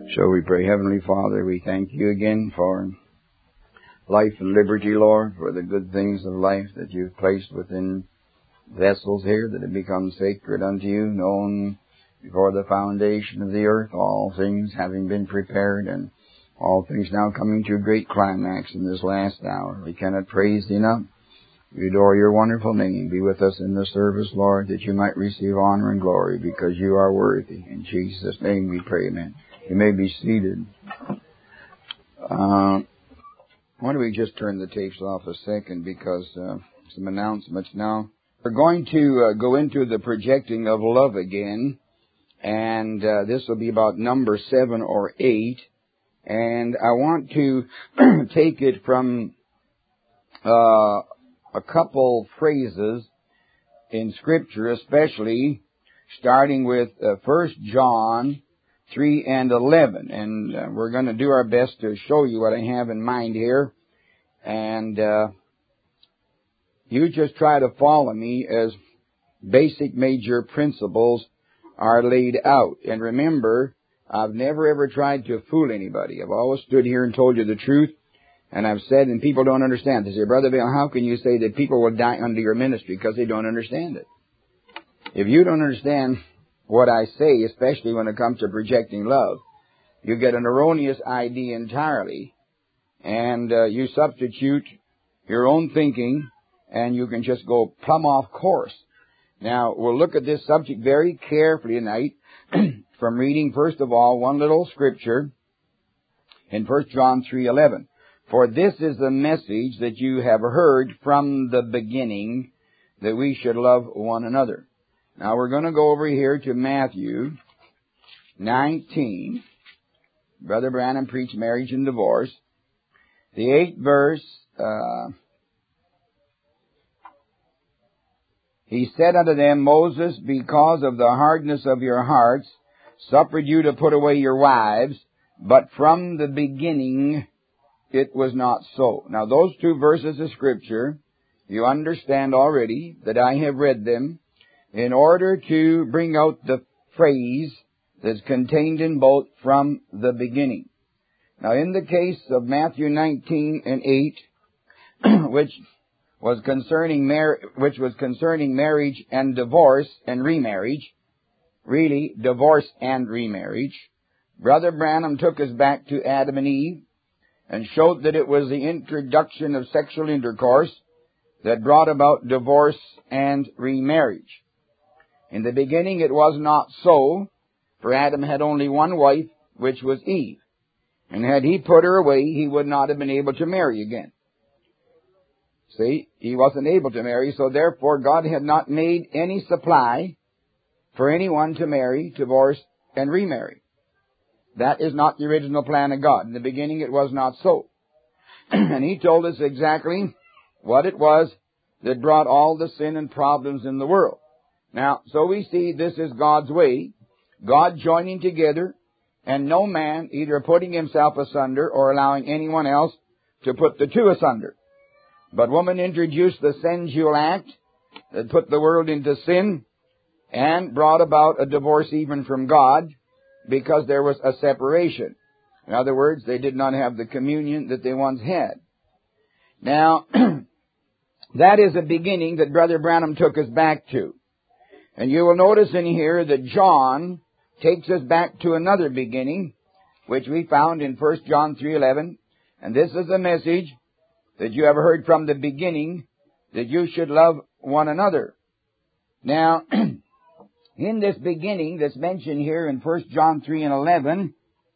So we pray, Heavenly Father, we thank you again for life and liberty, Lord, for the good things of life that you've placed within vessels here that have become sacred unto you, known before the foundation of the earth, all things having been prepared and all things now coming to a great climax in this last hour. We cannot praise thee enough. We adore your wonderful name. Be with us in the service, Lord, that you might receive honor and glory because you are worthy. In Jesus' name we pray, amen. You may be seated. Why don't we just turn the tapes off a second because some announcements now. We're going to go into the projecting of love again, and this will be about number 7 or 8. And I want to take it from a couple phrases in Scripture, especially starting with 1 John 3 and 11. And we're going to do our best to show you what I have in mind here. And you just try to follow me as basic major principles are laid out. And remember, I've never ever tried to fool anybody. I've always stood here and told you the truth. And I've said, and people don't understand. They say, Brother Bill, how can you say that people will die under your ministry? Because they don't understand it. If you don't understand what I say, especially when it comes to projecting love, you get an erroneous idea entirely, and you substitute your own thinking, and you can just go plumb off course. Now, we'll look at this subject very carefully tonight from reading, first of all, one little scripture in 1 John 3:11. For this is the message that you have heard from the beginning, that we should love one another. Now we're going to go over here to Matthew 19. Brother Branham preached marriage and divorce. The 8th verse, he said unto them, Moses, because of the hardness of your hearts, suffered you to put away your wives, but from the beginning it was not so. Now those 2 verses of Scripture, you understand already that I have read them in order to bring out the phrase that's contained in both from the beginning. Now in the case of Matthew 19 and 8, which was concerning marriage and divorce and remarriage, really divorce and remarriage, Brother Branham took us back to Adam and Eve and showed that it was the introduction of sexual intercourse that brought about divorce and remarriage. In the beginning it was not so, for Adam had only one wife, which was Eve. And had he put her away, he would not have been able to marry again. See, he wasn't able to marry, so therefore God had not made any supply for anyone to marry, divorce, and remarry. That is not the original plan of God. In the beginning it was not so. And he told us exactly what it was that brought all the sin and problems in the world. Now, so we see this is God's way, God joining together, and no man either putting himself asunder or allowing anyone else to put the 2 asunder. But woman introduced the sensual act that put the world into sin and brought about a divorce even from God because there was a separation. In other words, they did not have the communion that they once had. Now, that is a beginning that Brother Branham took us back to. And you will notice in here that John takes us back to another beginning, which we found in 1 John 3:11. And this is the message that you have heard from the beginning, that you should love one another. Now, in this beginning that's mentioned here in 1 John 3 and 11,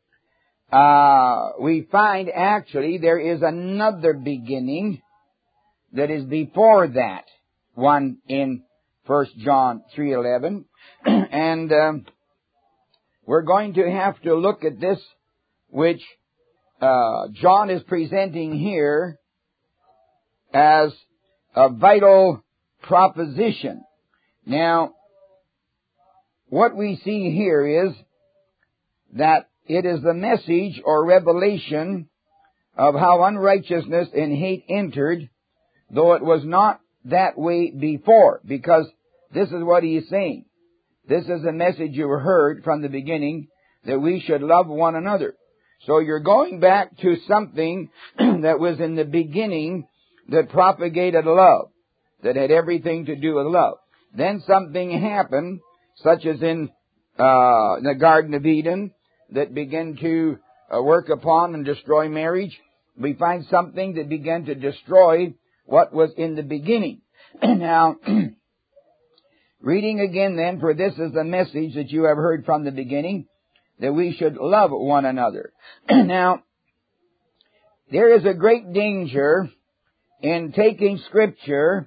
we find actually there is another beginning that is before that one in 1 John 3:11. And we're going to have to look at this, which John is presenting here as a vital proposition. Now, what we see here is that it is the message or revelation of how unrighteousness and hate entered, though it was not that way before, because this is what he is saying. This is the message you heard from the beginning, that we should love one another. So you're going back to something that was in the beginning that propagated love, that had everything to do with love. Then something happened, such as in the Garden of Eden, that began to work upon and destroy marriage. We find something that began to destroy what was in the beginning. Now, reading again then, for this is the message that you have heard from the beginning, that we should love one another. Now, there is a great danger in taking Scripture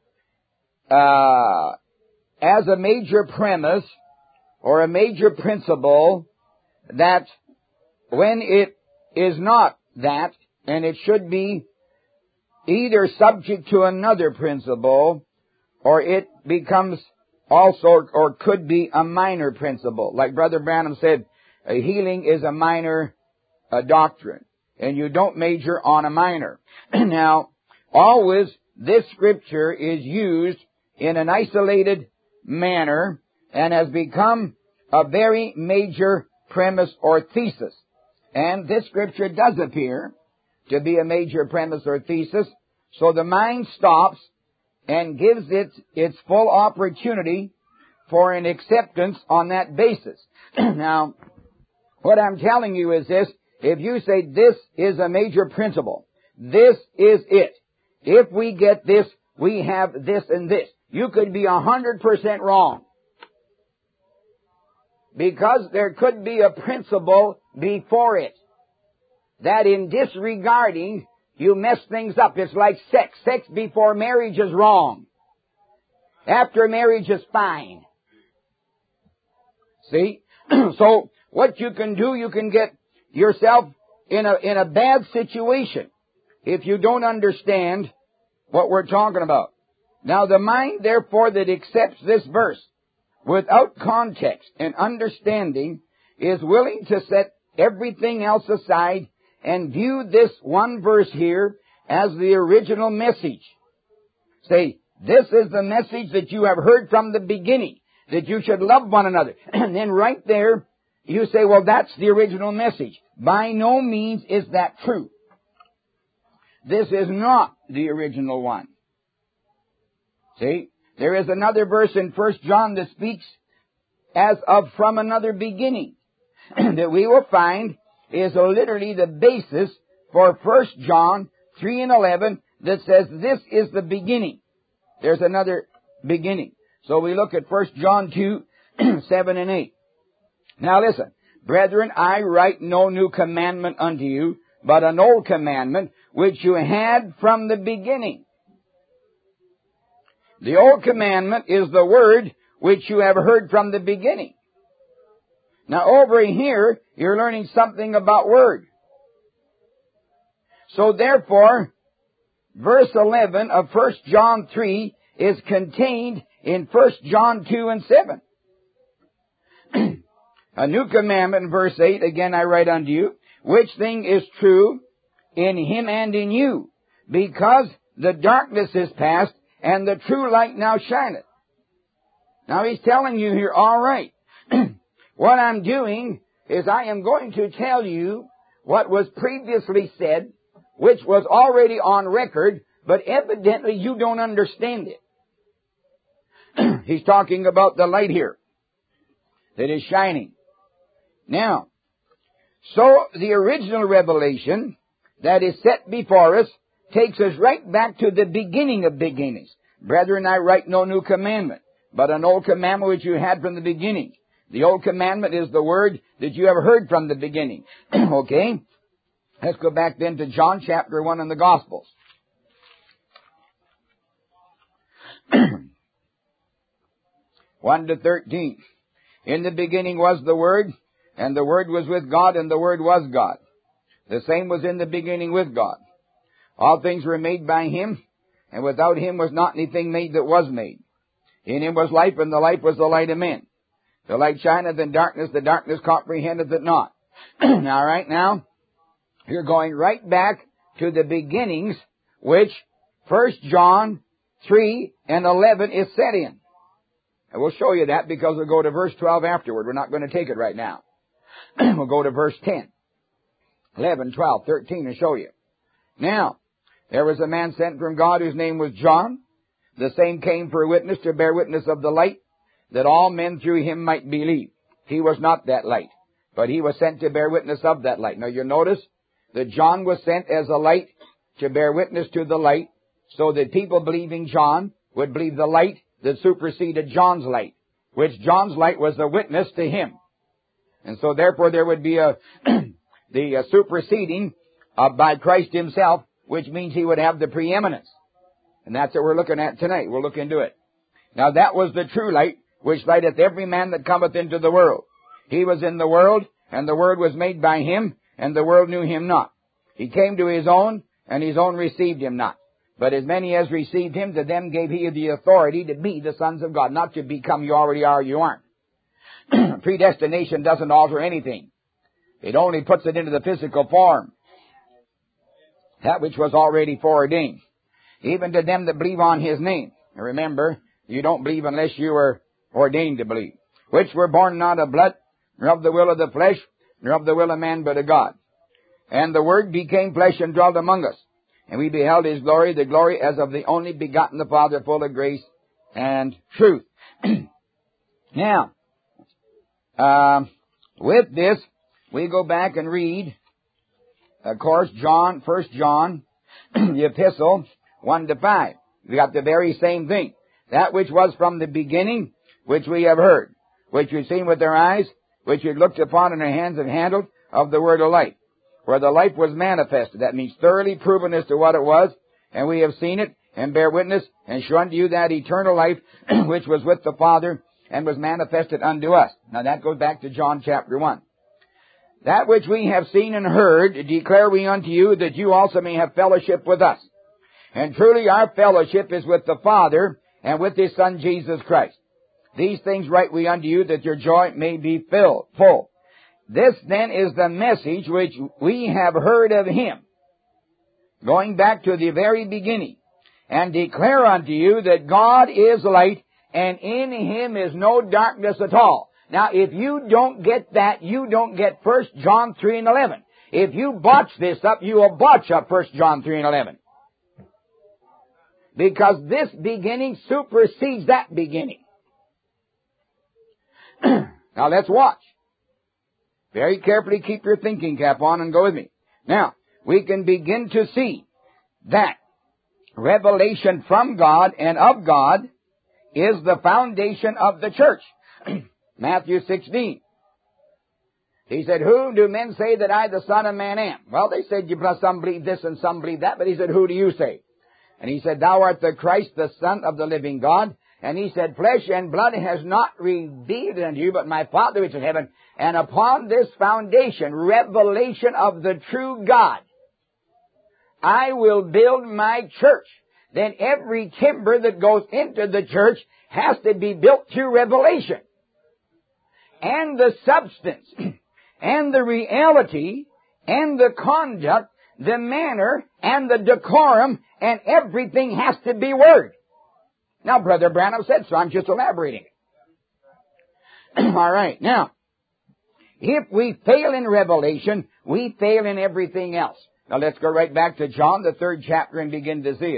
as a major premise or a major principle that when it is not that, and it should be either subject to another principle, or it becomes also, or could be a minor principle. Like Brother Branham said, healing is a minor doctrine, and you don't major on a minor. Now, always this Scripture is used in an isolated manner and has become a very major premise or thesis. And this Scripture does appear to be a major premise or thesis, so the mind stops and gives it its full opportunity for an acceptance on that basis. Now, what I'm telling you is this: if you say this is a major principle, this is it, if we get this, we have this and this, you could be 100% wrong. Because there could be a principle before it that in disregarding, you mess things up. It's like sex. Sex before marriage is wrong. After marriage is fine. See? So, what you can do, you can get yourself in a bad situation if you don't understand what we're talking about. Now, the mind, therefore, that accepts this verse without context and understanding is willing to set everything else aside and view this one verse here as the original message. Say, this is the message that you have heard from the beginning, that you should love one another. And then right there, you say, well, that's the original message. By no means is that true. This is not the original one. See? There is another verse in 1 John that speaks as of from another beginning that we will find is literally the basis for 1 John 3 and 11 that says this is the beginning. There's another beginning. So we look at 1 John 2, 7 and 8. Now listen, brethren, I write no new commandment unto you, but an old commandment which you had from the beginning. The old commandment is the word which you have heard from the beginning. Now over here, you're learning something about word. So therefore, verse 11 of 1 John 3 is contained in 1 John 2 and 7. A new commandment in verse 8, again I write unto you, which thing is true in him and in you, because the darkness is past, and the true light now shineth. Now he's telling you here, all right, what I'm doing is I am going to tell you what was previously said, which was already on record, but evidently you don't understand it. He's talking about the light here that is shining. Now, so the original revelation that is set before us takes us right back to the beginning of beginnings. Brethren, I write no new commandment, but an old commandment which you had from the beginning. The old commandment is the word that you have heard from the beginning. Okay? Let's go back then to John chapter 1 in the Gospels. 1 to 13. In the beginning was the Word, and the Word was with God, and the Word was God. The same was in the beginning with God. All things were made by Him, and without Him was not anything made that was made. In Him was life, and the life was the light of men. The light shineth in darkness, the darkness comprehendeth it not. Now, right now, you're going right back to the beginnings, which 1 John 3 and 11 is set in. And we'll show you that because we'll go to verse 12 afterward. We're not going to take it right now. We'll go to verse 10, 11, 12, 13 and show you. Now, there was a man sent from God whose name was John. The same came for a witness to bear witness of the light, that all men through him might believe. He was not that light, but he was sent to bear witness of that light. Now you notice that John was sent as a light to bear witness to the light, so that people believing John would believe the light that superseded John's light, which John's light was a witness to him. And so therefore there would be the superseding by Christ himself, which means he would have the preeminence. And that's what we're looking at tonight. We'll look into it. Now that was the true light, which lighteth every man that cometh into the world. He was in the world, and the Word was made by him, and the world knew him not. He came to his own, and his own received him not. But as many as received him, to them gave he the authority to be the sons of God. Not to become you already are, you aren't. Predestination doesn't alter anything. It only puts it into the physical form. That which was already foreordained. Even to them that believe on his name. Now remember, you don't believe unless you are ordained to believe. Which were born not of blood, nor of the will of the flesh, nor of the will of man, but of God. And the Word became flesh and dwelt among us. And we beheld his glory, the glory as of the only begotten of the Father, full of grace and truth. Now, with this, we go back and read, of course, 1 John, the epistle, 1 to 5. We got the very same thing. That which was from the beginning, which we have heard, which we've seen with our eyes, which we've looked upon and our hands have handled, of the word of life. Where the life was manifested. That means thoroughly proven as to what it was, and we have seen it, and bear witness, and show unto you that eternal life, which was with the Father, and was manifested unto us. Now that goes back to John chapter 1. That which we have seen and heard, declare we unto you, that you also may have fellowship with us. And truly our fellowship is with the Father, and with his Son Jesus Christ. These things write we unto you, that your joy may be full. This then is the message which we have heard of him, going back to the very beginning, and declare unto you that God is light, and in him is no darkness at all. Now, if you don't get that, you don't get 1 John 3 and 11. If you botch this up, you will botch up 1 John 3 and 11. Because this beginning supersedes that beginning. Now, let's watch. Very carefully keep your thinking cap on and go with me. Now, we can begin to see that revelation from God and of God is the foundation of the church. Matthew 16. He said, who do men say that I, the Son of Man, am? Well, they said, some believe this and some believe that, but he said, who do you say? And he said, thou art the Christ, the Son of the living God. And he said, flesh and blood has not revealed it unto you, but my Father which is in heaven. And upon this foundation, revelation of the true God, I will build my church. Then every timber that goes into the church has to be built through revelation. And the substance, and the reality, and the conduct, the manner, and the decorum, and everything has to be Word. Now, Brother Branham said so. I'm just elaborating. All right. Now, if we fail in revelation, we fail in everything else. Now, let's go right back to John, the 3rd chapter, and begin to see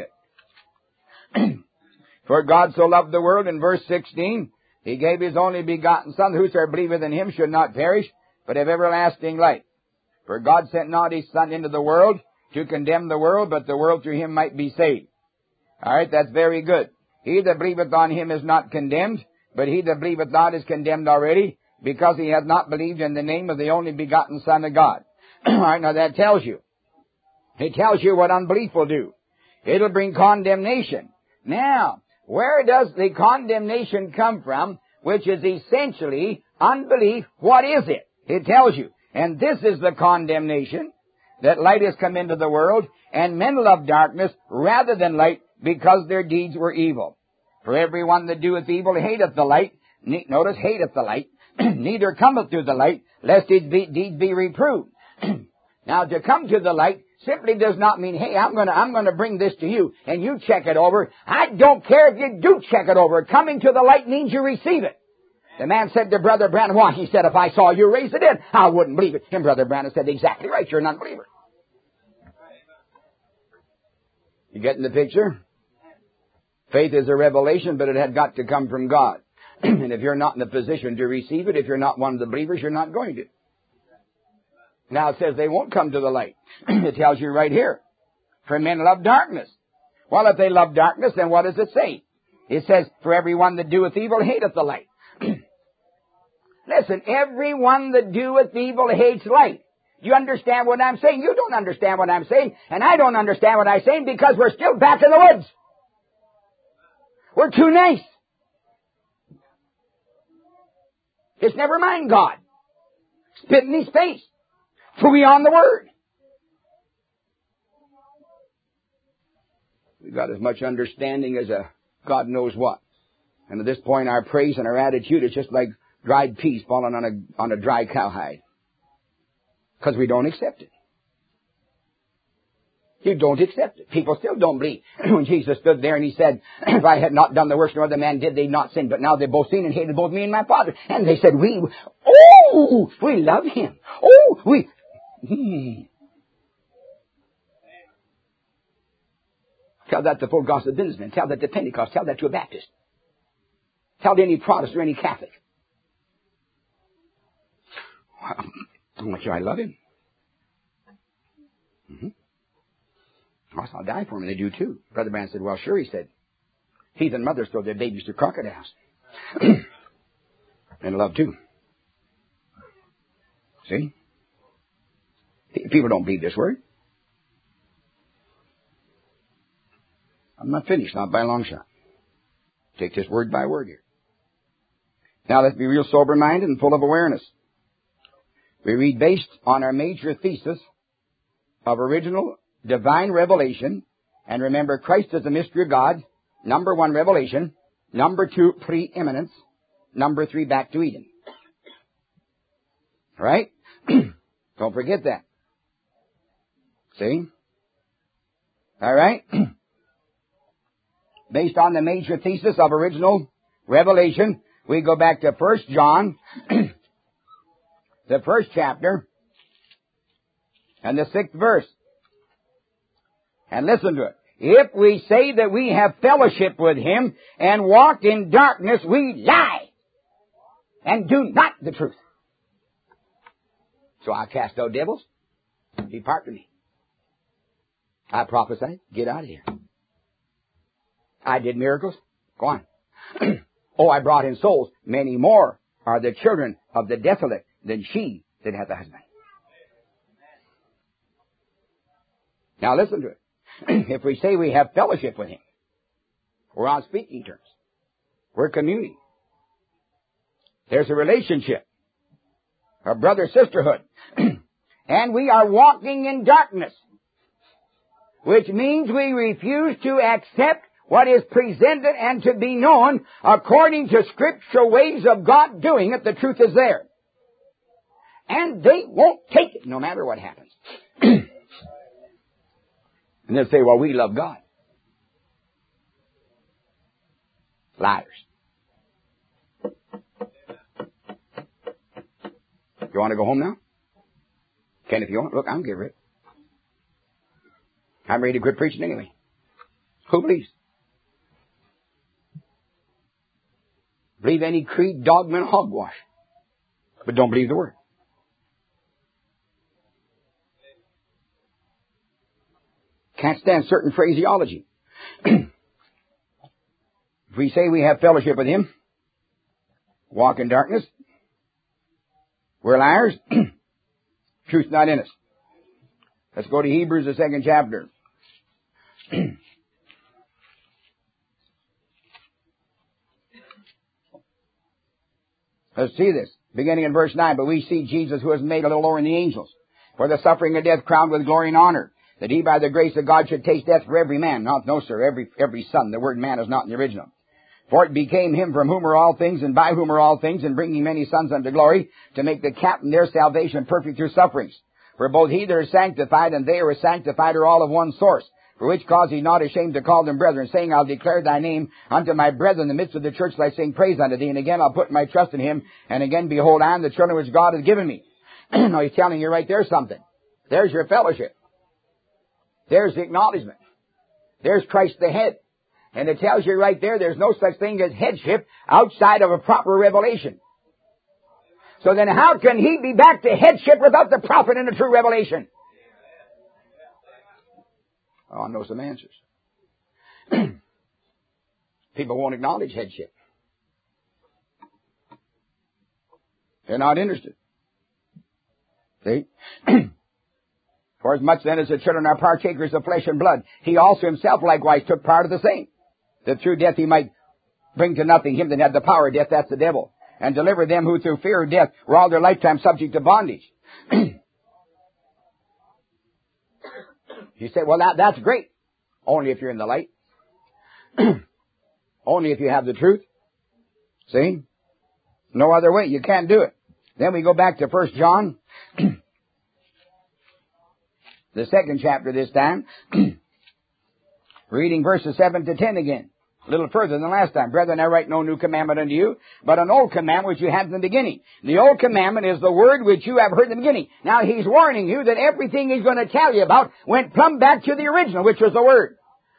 it. For God so loved the world, in verse 16, he gave his only begotten Son, whosoever believeth in him should not perish, but have everlasting life. For God sent not his Son into the world to condemn the world, but the world through him might be saved. All right, that's very good. He that believeth on him is not condemned, but he that believeth not is condemned already, because he hath not believed in the name of the only begotten Son of God. All right, now that tells you. It tells you what unbelief will do. It'll bring condemnation. Now, where does the condemnation come from, which is essentially unbelief? What is it? It tells you. And this is the condemnation, that light has come into the world, and men love darkness rather than light, because their deeds were evil. For everyone that doeth evil hateth the light. Notice, hateth the light. Neither cometh to the light, lest his deeds be reproved. Now, to come to the light simply does not mean, hey, I'm gonna bring this to you, and you check it over. I don't care if you do check it over. Coming to the light means you receive it. The man said to Brother Branham, why, he said, if I saw you raise the dead, I wouldn't believe it. And Brother Branham said, exactly right, you're an unbeliever. You getting the picture? Faith is a revelation, but it had got to come from God. And if you're not in the position to receive it, if you're not one of the believers, you're not going to. Now it says they won't come to the light. It tells you right here. For men love darkness. Well, if they love darkness, then what does it say? It says, for everyone that doeth evil hateth the light. Listen, everyone that doeth evil hates light. Do you understand what I'm saying? You don't understand what I'm saying, and I don't understand what I'm saying because we're still back in the woods. We're too nice. Just never mind God. Spit in His face. Phooey on the Word. We've got as much understanding as a God knows what. And at this point, our praise and our attitude is just like dried peas falling on a dry cowhide. Because we don't accept it. You don't accept it. People still don't believe. When Jesus stood there and He said, if I had not done the works no other man did, they'd not sin. But now they've both sinned and hated both me and my Father. And they said, we love Him. Tell that to full gospel businessmen. Tell that to Pentecost. Tell that to a Baptist. Tell to any Protestant or any Catholic. How much I love Him. I'll die for Him. They do too. Brother Branham said, well, sure, he said. Heathen mothers throw their babies to crocodiles. And love too. See? People don't believe this word. I'm not finished, not by a long shot. Take this word by word here. Now let's be real sober-minded and full of awareness. We read based on our major thesis of original divine revelation. And remember, Christ is the mystery of God. Number 1, revelation. Number 2, preeminence. Number 3, back to Eden. Right? Don't forget that. See? All right? Based on the major thesis of original revelation, we go back to 1 John, the 1st chapter, and the 6th verse. And listen to it. If we say that we have fellowship with Him and walk in darkness, we lie and do not the truth. So I cast out devils. Depart from me. I prophesied. Get out of here. I did miracles. Go on. I brought in souls. Many more are the children of the desolate than she that hath a husband. Now listen to it. If we say we have fellowship with Him, we're on speaking terms. We're communing. There's a relationship, a brother-sisterhood. And we are walking in darkness, which means we refuse to accept what is presented and to be known according to scriptural ways of God doing it. The truth is there. And they won't take it no matter what happens. And they'll say, well, we love God. Liars. You want to go home now? Can if you want. Look, I'm getting ready. I'm ready to quit preaching anyway. Who believes? Believe any creed, dogma, and hogwash. But don't believe the Word. Can't stand certain phraseology. If we say we have fellowship with Him, walk in darkness, we're liars, truth's not in us. Let's go to Hebrews, the 2nd chapter. Let's see this. Beginning in verse 9, but we see Jesus who was made a little lower than the angels, for the suffering of death crowned with glory and honor, that He by the grace of God should taste death for every man. No, sir, every son. The word man is not in the original. For it became Him from whom are all things, and by whom are all things, and bringing many sons unto glory, to make the captain their salvation perfect through sufferings. For both He that is sanctified and they who are sanctified are all of one source. For which cause he's not ashamed to call them brethren, saying, I'll declare thy name unto my brethren in the midst of the church, I sing praise unto thee. And again, I'll put my trust in him. And again, behold, I am the children which God has given me. Now, he's telling you right there something. There's your fellowship. There's the acknowledgement. There's Christ the head. And it tells you right there, there's no such thing as headship outside of a proper revelation. So then how can he be back to headship without the prophet and the true revelation? Oh, I know some answers. People won't acknowledge headship. They're not interested. See? For as much then as the children are partakers of flesh and blood, he also himself likewise took part of the same, that through death he might bring to nothing him that had the power of death, that's the devil, and deliver them who through fear of death were all their lifetime subject to bondage. You say, well, that's great. Only if you're in the light. Only if you have the truth. See? No other way. You can't do it. Then we go back to 1 John, the 2nd chapter this time, reading verses 7 to 10 again. A little further than last time. Brethren, I write no new commandment unto you, but an old commandment which you had in the beginning. The old commandment is the word which you have heard in the beginning. Now he's warning you that everything he's going to tell you about went plumb back to the original, which was the word.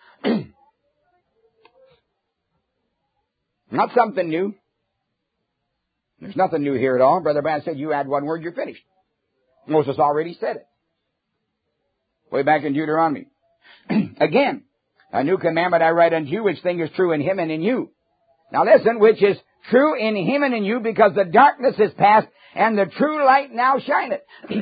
Not something new. There's nothing new here at all. Brother Branham said, you add one word, you're finished. Moses already said it. Way back in Deuteronomy. Again, a new commandment I write unto you, which thing is true in him and in you. Now listen, which is true in him and in you, because the darkness is past, and the true light now shineth.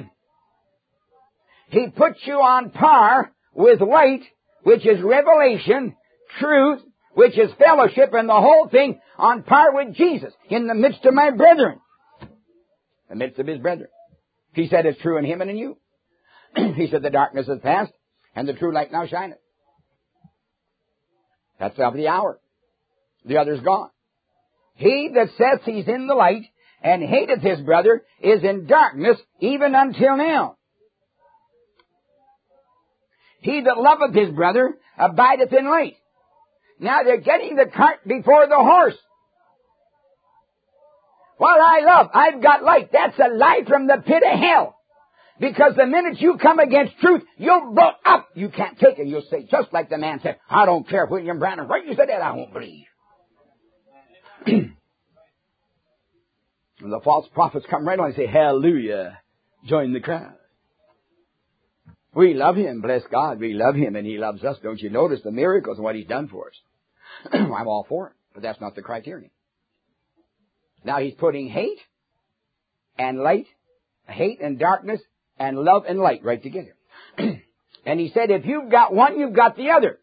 He puts you on par with light, which is revelation, truth, which is fellowship, and the whole thing on par with Jesus, in the midst of my brethren. In the midst of his brethren. He said it's true in him and in you. He said the darkness is past, and the true light now shineth. That's of the hour. The other's gone. He that says he's in the light and hateth his brother is in darkness even until now. He that loveth his brother abideth in light. Now they're getting the cart before the horse. What I love, I've got light. That's a lie from the pit of hell. Because the minute you come against truth, you'll blow up. You can't take it. You'll say, just like the man said, I don't care if William Branham right. You said that, I won't believe. And the false prophets come right on and say, hallelujah, join the crowd. We love him, bless God, we love him, and he loves us. Don't you notice the miracles and what he's done for us? I'm all for it, but that's not the criterion. Now he's putting hate and light, hate and darkness, and love and light right together. And he said, if you've got one, you've got the other.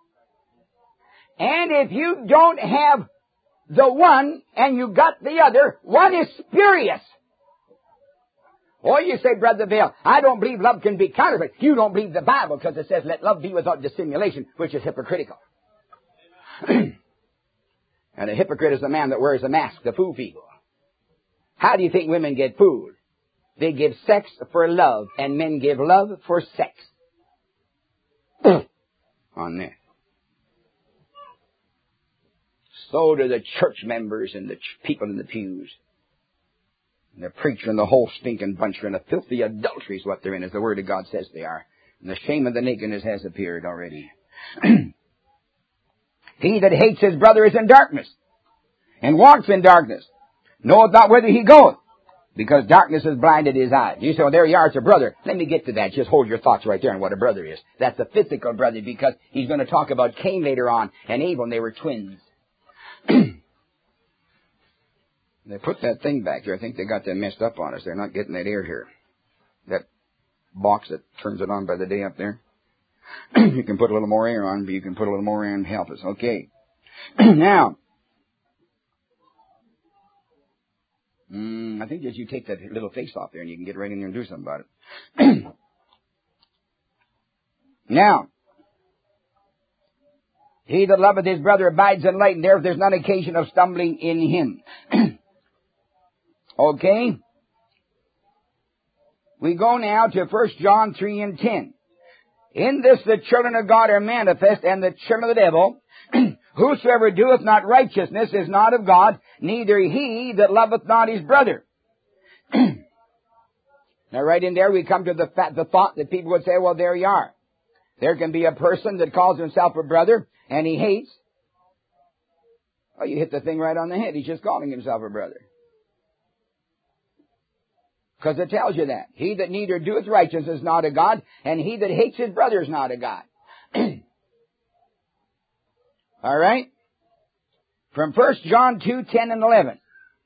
And if you don't have the one and you got the other, one is spurious. Or you say, Brother Vail, I don't believe love can be counterfeit. You don't believe the Bible because it says, let love be without dissimulation, which is hypocritical. And a hypocrite is the man that wears a mask to fool people. How do you think women get fooled? They give sex for love, and men give love for sex. On that. So do the church members and the people in the pews. And the preacher and the whole stinking bunch are in a filthy adultery is what they're in, as the Word of God says they are. And the shame of the nakedness has appeared already. He that hates his brother is in darkness, and walks in darkness, knoweth not whither he goeth, because darkness has blinded his eyes. You say, well, there you are, it's a brother. Let me get to that. Just hold your thoughts right there on what a brother is. That's a physical brother, because he's going to talk about Cain later on, and Abel, and they were twins. They put that thing back there. I think they got that messed up on us. They're not getting that air here. That box that turns it on by the day up there. You can put a little more air on, but you can put a little more air and help us. Okay. Now, I think as you take that little face off there and you can get right in there and do something about it. Now, he that loveth his brother abides in light, and therefore there's none occasion of stumbling in him. Okay? We go now to 1 John 3 and 10. In this the children of God are manifest, and the children of the devil. Whosoever doeth not righteousness is not of God, neither he that loveth not his brother. Now right in there we come to the thought that people would say, well, there you are. There can be a person that calls himself a brother, and he hates. Well, you hit the thing right on the head. He's just calling himself a brother. Because it tells you that. He that neither doeth righteousness is not of God, and he that hates his brother is not of God. All right? From 1 John 2:10 and 11.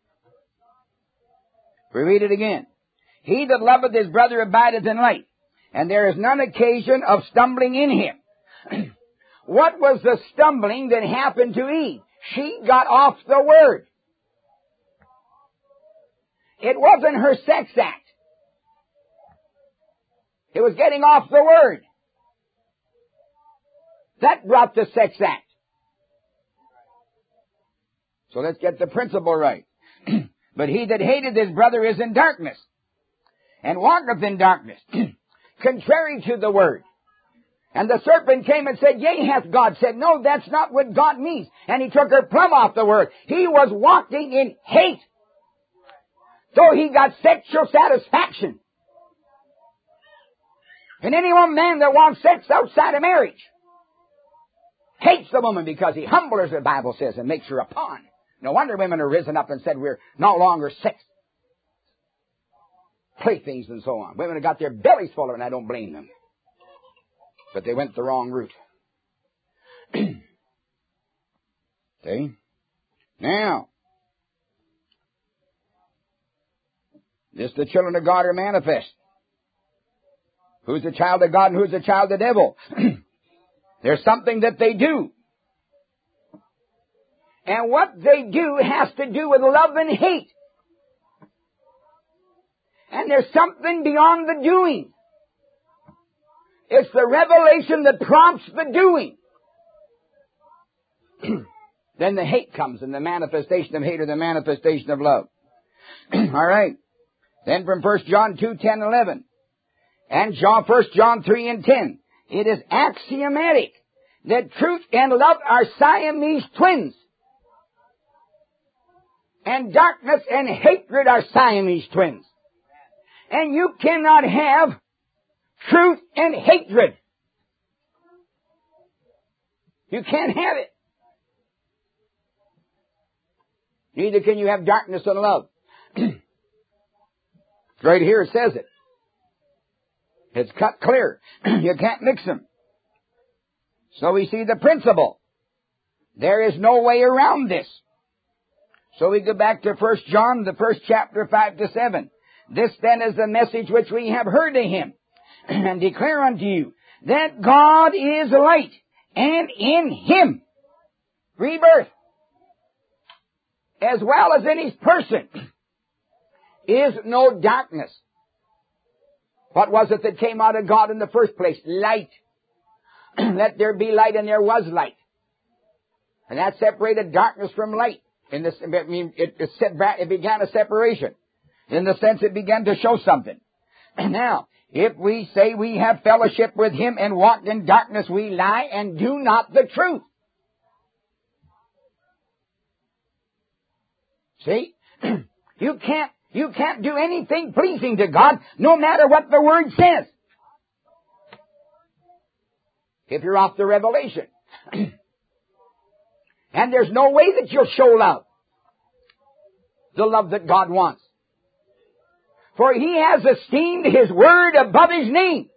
We read it again. He that loveth his brother abideth in light, and there is none occasion of stumbling in him. What was the stumbling that happened to Eve? She got off the word. It wasn't her sex act. It was getting off the word. That brought the sex act. So let's get the principle right. But he that hated his brother is in darkness, and walketh in darkness, contrary to the word. And the serpent came and said, yea, hath God said. No, that's not what God means. And he took her plumb off the word. He was walking in hate. So he got sexual satisfaction. And any one man that wants sex outside of marriage hates the woman because he humbles her, the Bible says, and makes her a pawn. No wonder women have risen up and said we're no longer sex playthings and so on. Women have got their bellies full of it, and I don't blame them. But they went the wrong route. See? Now, this the children of God are manifest. Who's the child of God and who's the child of the devil? There's something that they do. And what they do has to do with love and hate. And there's something beyond the doing. It's the revelation that prompts the doing. Then the hate comes, and the manifestation of hate or the manifestation of love. All right. Then from 1 John 2:10, 11. And 1 John 3 and 10. It is axiomatic that truth and love are Siamese twins. And darkness and hatred are Siamese twins. And you cannot have truth and hatred. You can't have it. Neither can you have darkness and love. Right here it says it. It's cut clear. You can't mix them. So we see the principle. There is no way around this. So we go back to 1 John, the first chapter, 5 to 7. This then is the message which we have heard of him, and declare unto you, that God is light, and in him rebirth, as well as in his person, is no darkness. What was it that came out of God in the first place? Light. Let there be light, and there was light. And that separated darkness from light. It began a separation. In the sense it began to show something. Now, if we say we have fellowship with him and walk in darkness, we lie and do not the truth. See? You can't do anything pleasing to God, no matter what the Word says. If you're off the revelation. And there's no way that you'll show love. The love that God wants. For he has esteemed his word above his name.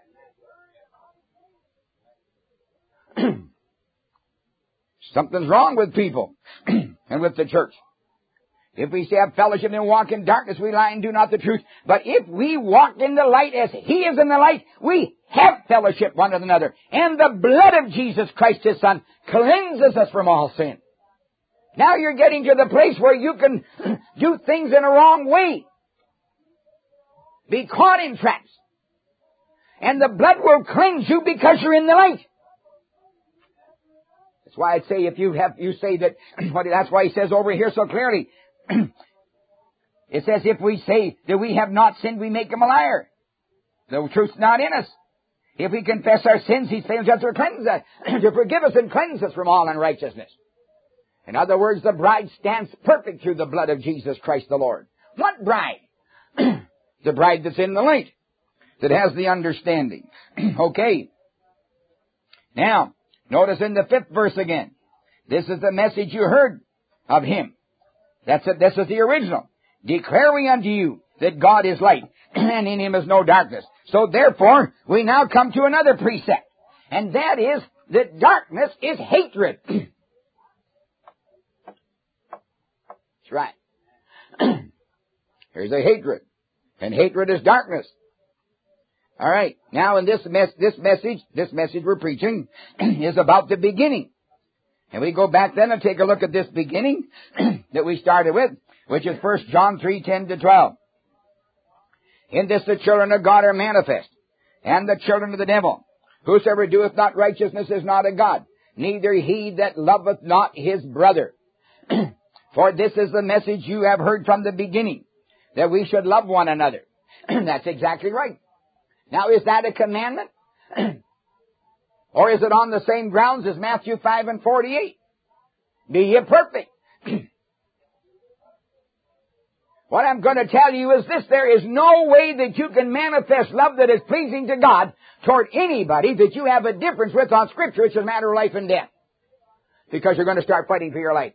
Something's wrong with people and with the church. If we say have fellowship and walk in darkness, we lie and do not the truth. But if we walk in the light as he is in the light, we have fellowship one with another. And the blood of Jesus Christ, his Son, cleanses us from all sin. Now you're getting to the place where you can do things in a wrong way. Be caught in traps. And the blood will cleanse you because you're in the light. That's why I'd say you say that, that's why he says over here so clearly, it says if we say that we have not sinned, we make him a liar. The truth's not in us. If we confess our sins, He's faithful and just to cleanse us, to forgive us and cleanse us from all unrighteousness. In other words, the bride stands perfect through the blood of Jesus Christ the Lord. What bride? The bride that's in the light, that has the understanding. Okay. Now, notice in the 5th verse again. This is the message you heard of Him. That's it. This is the original. Declaring unto you that God is light, and in Him is no darkness. So therefore, we now come to another precept. And that is that darkness is hatred. That's right. Here's a hatred. And hatred is darkness. All right. Now in this message we're preaching is about the beginning. And we go back then and take a look at this beginning that we started with, which is 1 John 3:10-12. In this the children of God are manifest, and the children of the devil. Whosoever doeth not righteousness is not of God, neither he that loveth not his brother. For this is the message you have heard from the beginning, that we should love one another. That's exactly right. Now, is that a commandment? Or is it on the same grounds as Matthew 5:48? Be ye perfect. What I'm going to tell you is this: there is no way that you can manifest love that is pleasing to God toward anybody that you have a difference with on Scripture. It's a matter of life and death. Because you're going to start fighting for your life.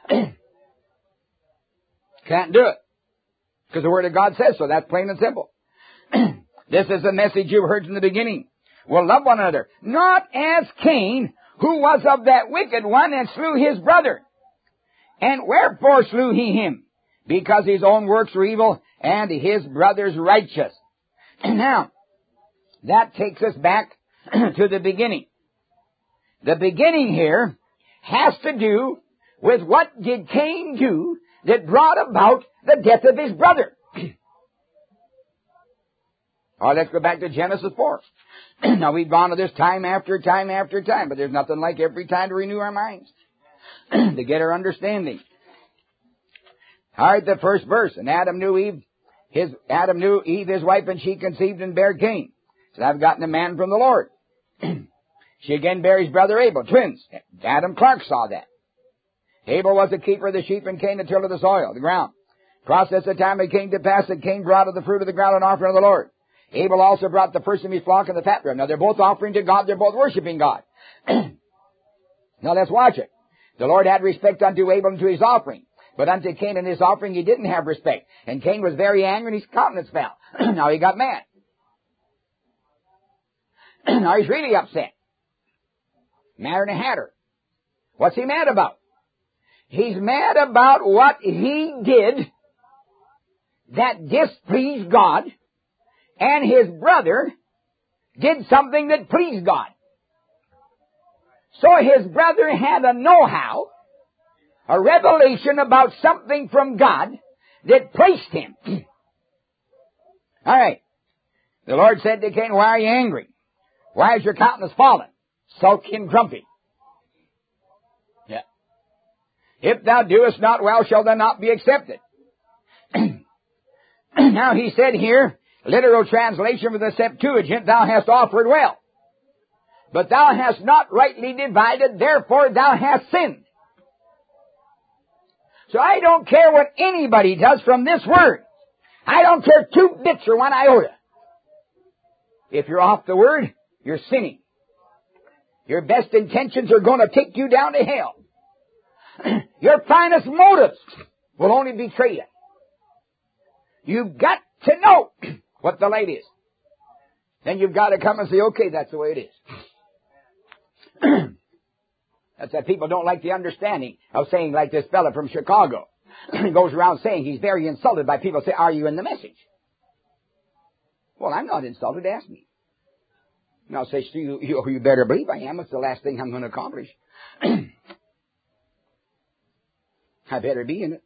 Can't do it. Because the Word of God says so. That's plain and simple. This is the message you've heard from the beginning. We'll love one another. Not as Cain, who was of that wicked one and slew his brother. And wherefore slew he him? Because his own works were evil and his brother's righteous. Now, that takes us back to the beginning. The beginning here has to do with what did Cain do that brought about the death of his brother. All right, let's go back to Genesis 4. Now, we've gone to this time after time after time, but there's nothing like every time to renew our minds, to get our understanding. All right, the first verse. And Adam knew Eve, his wife, and she conceived and bare Cain. Said, I've gotten a man from the Lord. She again bare his brother Abel, twins. Adam Clark saw that. Abel was the keeper of the sheep, and Cain the tiller of the soil, the ground. Process of time it came to pass that Cain brought of the fruit of the ground an offering of the Lord. Abel also brought the first of his flock and the fat rib. Now they're both offering to God, they're both worshiping God. Now let's watch it. The Lord had respect unto Abel and to his offering. But unto Cain and his offering he didn't have respect. And Cain was very angry and his countenance fell. Now he got mad. Now he's really upset. Madder than a hatter. What's he mad about? He's mad about what he did that displeased God, and his brother did something that pleased God. So his brother had a know-how, a revelation about something from God that pleased him. All right. The Lord said to Cain, why are you angry? Why is your countenance fallen? Sulky and grumpy. Yeah. If thou doest not well, shall thou not be accepted. Now he said here, literal translation for the Septuagint, thou hast offered well. But thou hast not rightly divided, therefore thou hast sinned. So I don't care what anybody does from this word. I don't care 2 bits or 1 iota. If you're off the word, you're sinning. Your best intentions are going to take you down to hell. Your finest motives will only betray you. You've got to know what the light is. Then you've got to come and say, okay, that's the way it is. That's why people don't like the understanding of saying like this fella from Chicago. He goes around saying he's very insulted by people say, are you in the message? Well, I'm not insulted. Ask me. And I'll say, you better believe I am. It's the last thing I'm going to accomplish. I better be in it.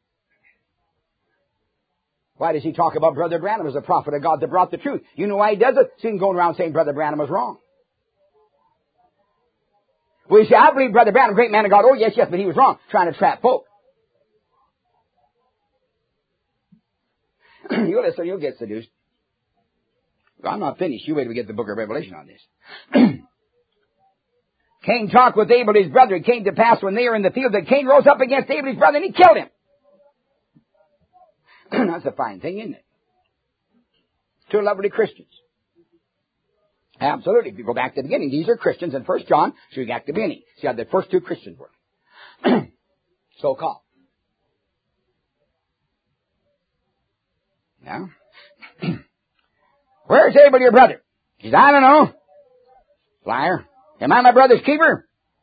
Why does he talk about Brother Branham as a prophet of God that brought the truth? You know why he does it? So he can go around saying Brother Branham was wrong. Well, you say, I believe Brother Branham, great man of God. Oh, yes, but he was wrong, trying to trap folk. You listen, you'll get seduced. I'm not finished. You wait till we get the book of Revelation on this. Cain talked with Abel, his brother. It came to pass when they were in the field that Cain rose up against Abel, his brother, and he killed him. That's a fine thing, isn't it? Two lovely Christians. Absolutely. If you go back to the beginning, these are Christians in 1 John, so you got the beginning. See how the first two Christians were. So-called. Yeah. Where's Abel, your brother? He said, I don't know. Liar. Am I my brother's keeper?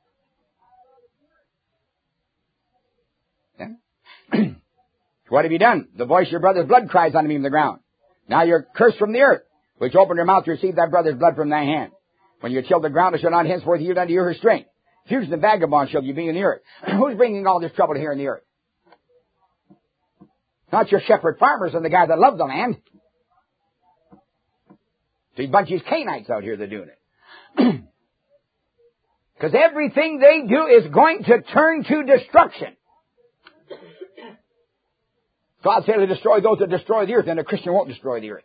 Yeah. What have you done? The voice of your brother's blood cries unto me from the ground. Now you're cursed from the earth, which opened your mouth to receive thy brother's blood from thy hand. When you till the ground, it shall not henceforth yield unto you her strength. Fugitive and vagabond shall you be in the earth. Who's bringing all this trouble here in the earth? Not your shepherd farmers and the guy that love the land. These bunch of Cainites out here that are doing it. Because everything they do is going to turn to destruction. God said to destroy those that destroy the earth, and a Christian won't destroy the earth.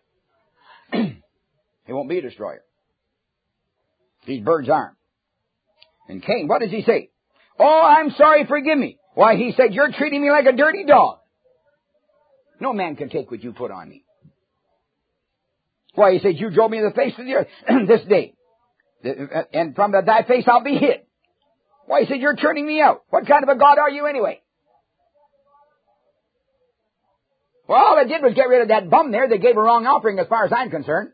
He won't be a destroyer. These birds aren't. And Cain, what does he say? Oh, I'm sorry, forgive me. Why, he said, you're treating me like a dirty dog. No man can take what you put on me. Why, he said, you drove me in the face of the earth this day. And from thy face I'll be hid. Why, he said, you're turning me out. What kind of a God are you anyway? Well, all I did was get rid of that bum there. They gave a wrong offering as far as I'm concerned.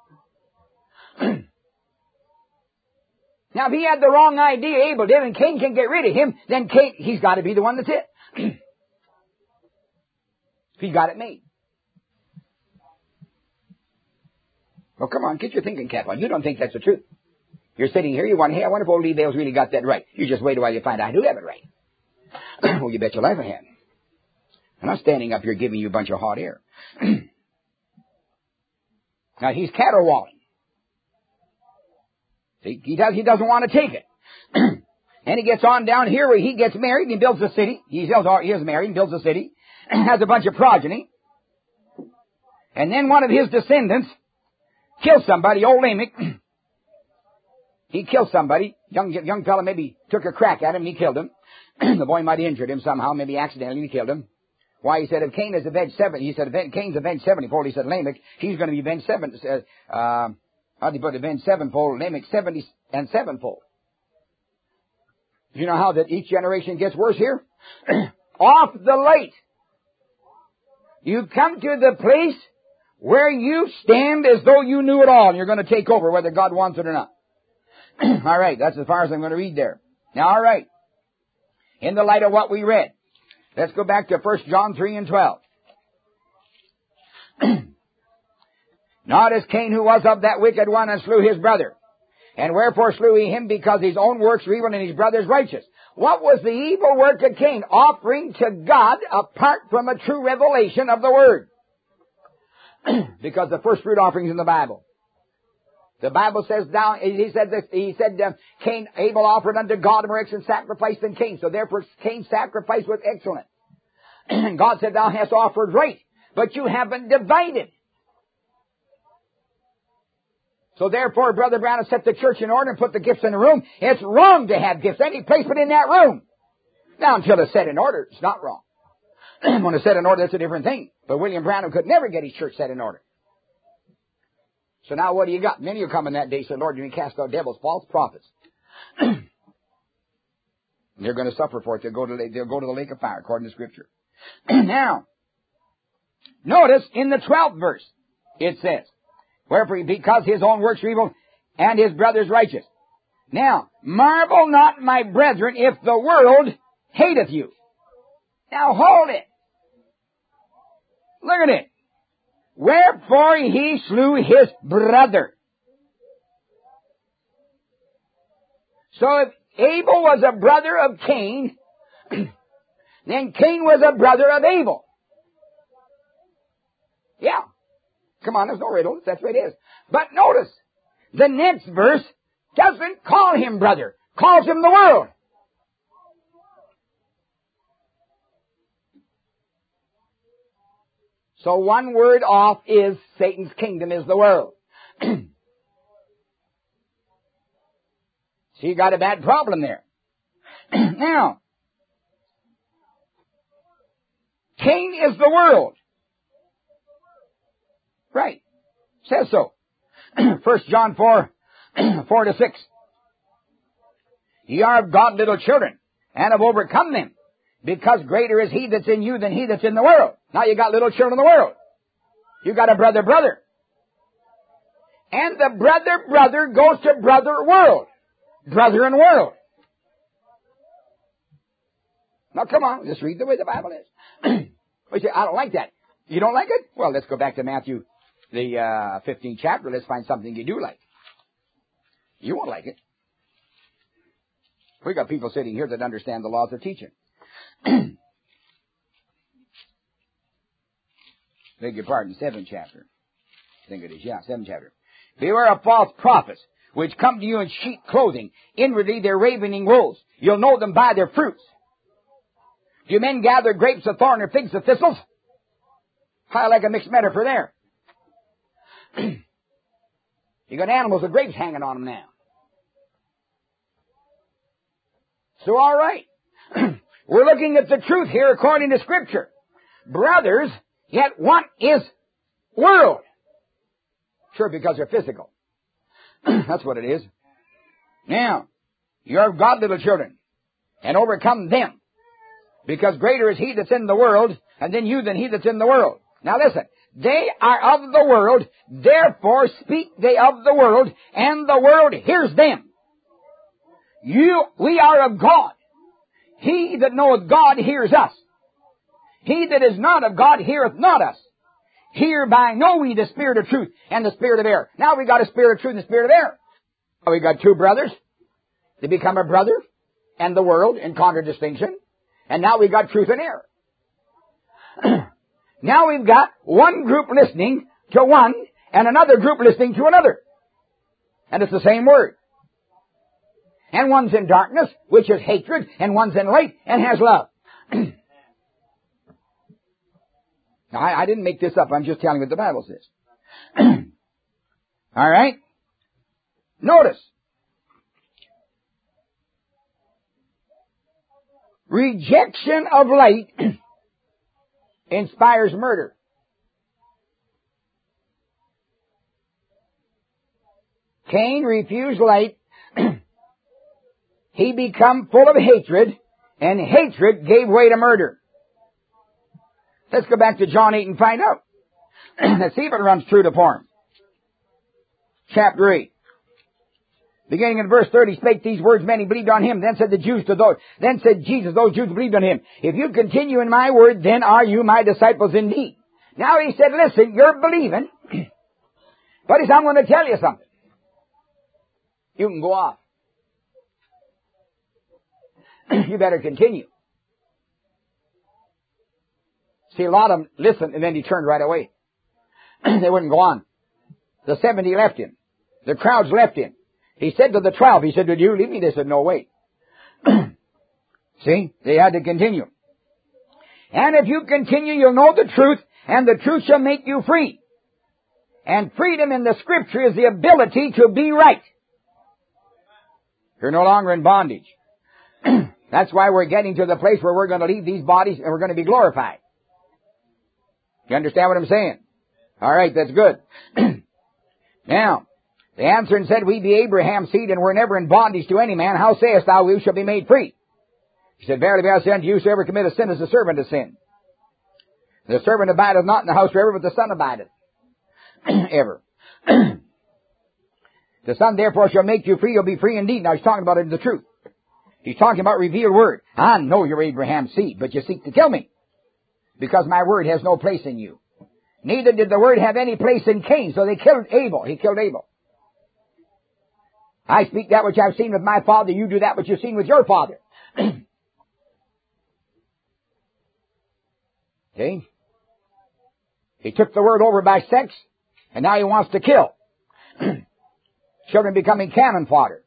Now, if he had the wrong idea, Abel did, and Cain can get rid of him, then Cain, he's got to be the one that's it. He got it made. Well, come on, get your thinking cap on. You don't think that's the truth. You're sitting here, you wonder, hey, I wonder if old Lee Bales really got that right. You just wait a while you find out I do have it right. Well, you bet your life I have. I'm not standing up here giving you a bunch of hot air. Now, he's caterwauling. See, he doesn't want to take it. And he gets on down here where he gets married and he builds a city. He is married and builds a city. Has a bunch of progeny. And then one of his descendants kills somebody, old Lamech. He killed somebody. Young fella maybe took a crack at him and he killed him. The boy might have injured him somehow, maybe accidentally, and he killed him. Why, he said, if Cain is avenged 70, he said, if Cain's avenged 70-fold, he said, Lamech, he's going to be avenged how do you put avenged 7-fold? Lamech 70 and 7-fold. You know how that each generation gets worse here? Off the light. You come to the place where you stand as though you knew it all, and you're going to take over whether God wants it or not. All right, that's as far as I'm going to read there. Now, all right. In the light of what we read, let's go back to 1 John 3 and 12. Not as Cain, who was of that wicked one, and slew his brother. And wherefore slew he him? Because his own works were evil and his brother's righteous. What was the evil work of Cain? Offering to God apart from a true revelation of the Word. Because the first fruit offerings in the Bible. The Bible says Cain, Abel offered unto God a more excellent sacrifice than Cain. So therefore Cain's sacrifice was excellent. And God said, thou hast offered right, but you haven't divided. So therefore, Brother Brown has set the church in order and put the gifts in the room. It's wrong to have gifts any place but in that room. Now, until it's set in order, it's not wrong. When it's set in order, that's a different thing. But William Branham could never get his church set in order. So now what do you got? Many will come in that day and say, Lord, you can cast out devils, false prophets. They're going to suffer for it. They'll go to the lake of fire, according to Scripture. Now, notice in the 12th verse, it says, wherefore, because his own works are evil and his brother's righteous. Now, marvel not, my brethren, if the world hateth you. Now, hold it. Look at it. Wherefore he slew his brother. So if Abel was a brother of Cain, then Cain was a brother of Abel. Yeah. Come on, there's no riddle. That's what it is. But notice, the next verse doesn't call him brother. Calls him the world. So one word off is Satan's kingdom is the world. So you got a bad problem there. Now, Cain is the world. Right. Says so. 1 John 4, 4-6. Ye are of God, little children, and have overcome them, because greater is he that's in you than he that's in the world. Now you got little children in the world. You got a brother. And the brother goes to brother world. Brother and world. Now come on, just read the way the Bible is. We say, I don't like that. You don't like it? Well, let's go back to Matthew, the 15th chapter. Let's find something you do like. You won't like it. We got people sitting here that understand the laws of teaching. Beg your pardon, 7th chapter. I think it is, yeah, 7th chapter. Beware of false prophets, which come to you in sheep clothing. Inwardly they're ravening wolves. You'll know them by their fruits. Do men gather grapes of thorn or figs of thistles? I like a mixed metaphor there. You got animals with grapes hanging on them now. So all right. We're looking at the truth here according to Scripture. Brothers, yet one is world. Sure, because they're physical. That's what it is. Now, you're of God, little children, and overcome them. Because greater is he that's in the world, and then you than he that's in the world. Now listen, they are of the world, therefore speak they of the world, and the world hears them. We are of God. He that knoweth God hears us. He that is not of God heareth not us. Hereby know we the spirit of truth and the spirit of error. Now we got a spirit of truth and a spirit of error. Now we got two brothers. They become a brother and the world in contradistinction. And now we got truth and error. Now we've got one group listening to one and another group listening to another. And it's the same word. And one's in darkness, which is hatred, and one's in light and has love. Now, I didn't make this up. I'm just telling you what the Bible says. All right? Notice. Rejection of light inspires murder. Cain refused light. He become full of hatred, and hatred gave way to murder. Let's go back to John 8 and find out. Let's see if it runs true to form. Chapter 8. Beginning in verse 30, spake these words, many believed on him. Then said Jesus, those Jews believed on him, if you continue in my word, then are you my disciples indeed. Now he said, listen, you're believing, but he said, I'm going to tell you something. You can go off. You better continue. See, a lot of them listened, and then he turned right away. They wouldn't go on. The 70 left him. The crowds left him. He said to the 12, he said, did you leave me? They said, no, wait. See, they had to continue. And if you continue, you'll know the truth, and the truth shall make you free. And freedom in the Scripture is the ability to be right. You're no longer in bondage. That's why we're getting to the place where we're going to leave these bodies and we're going to be glorified. You understand what I'm saying? All right, that's good. Now, they answered and said, we be Abraham's seed, and we're never in bondage to any man. How sayest thou, we shall be made free? He said, verily, verily, I say unto you, whosoever committeth sin is a servant of sin. The servant abideth not in the house forever, but the Son abideth ever. The Son therefore shall make you free. You'll be free indeed. Now he's talking about it in the truth. He's talking about revealed word. I know you're Abraham's seed, but you seek to kill me, because my word has no place in you. Neither did the word have any place in Cain, so they killed Abel. He killed Abel. I speak that which I've seen with my father. You do that which you've seen with your father. See? He took the word over by sex, and now he wants to kill. Children becoming cannon fodder.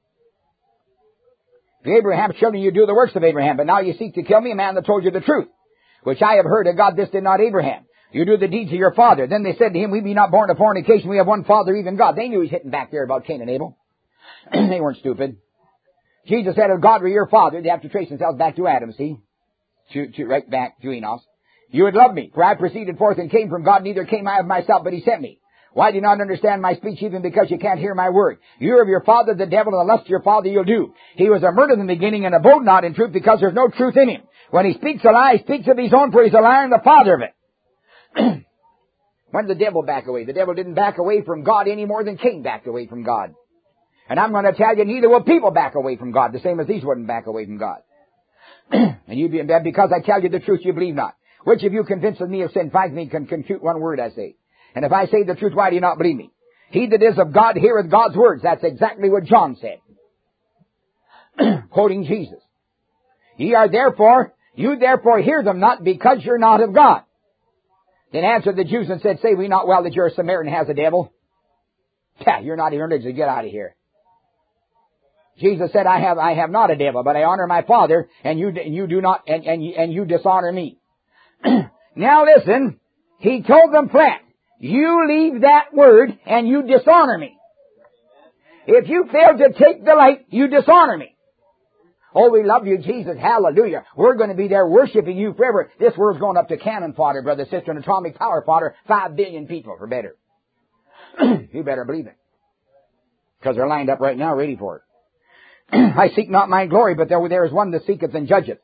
The Abraham's children, you do the works of Abraham, but now you seek to kill me, a man that told you the truth, which I have heard of God, this did not Abraham. You do the deeds of your father. Then they said to him, we be not born of fornication. We have one Father, even God. They knew he's hitting back there about Cain and Abel. They weren't stupid. Jesus said, if God were your father, they have to trace themselves back to Adam, see? Right back to Enos. You would love me, for I proceeded forth and came from God, neither came I of myself, but he sent me. Why do you not understand my speech, even because you can't hear my word? You are of your father, the devil, and the lust of your father you'll do. He was a murderer in the beginning, and abode not in truth, because there's no truth in him. When he speaks a lie, he speaks of his own, for he's a liar and the father of it. When did the devil back away? The devil didn't back away from God any more than Cain backed away from God. And I'm going to tell you, neither will people back away from God, the same as these wouldn't back away from God. And you, because I tell you the truth, you believe not. Which of you convinces me of sin, finds me, can compute one word, I say. And if I say the truth, why do you not believe me? He that is of God heareth God's words. That's exactly what John said. Quoting Jesus. You therefore hear them not, because you're not of God. Then answered the Jews and said, say we not well that you're a Samaritan and has a devil? You're not even religious. Get out of here. Jesus said, I have not a devil, but I honor my Father, and you do not, and you dishonor me. Now listen, he told them flat, you leave that word and you dishonor me. If you fail to take the light, you dishonor me. Oh, we love you, Jesus. Hallelujah. We're going to be there worshiping you forever. This world's going up to cannon fodder, brother, sister, and atomic power fodder. 5 billion people for better. You better believe it. Because they're lined up right now ready for it. I seek not my glory, but there is one that seeketh and judgeth.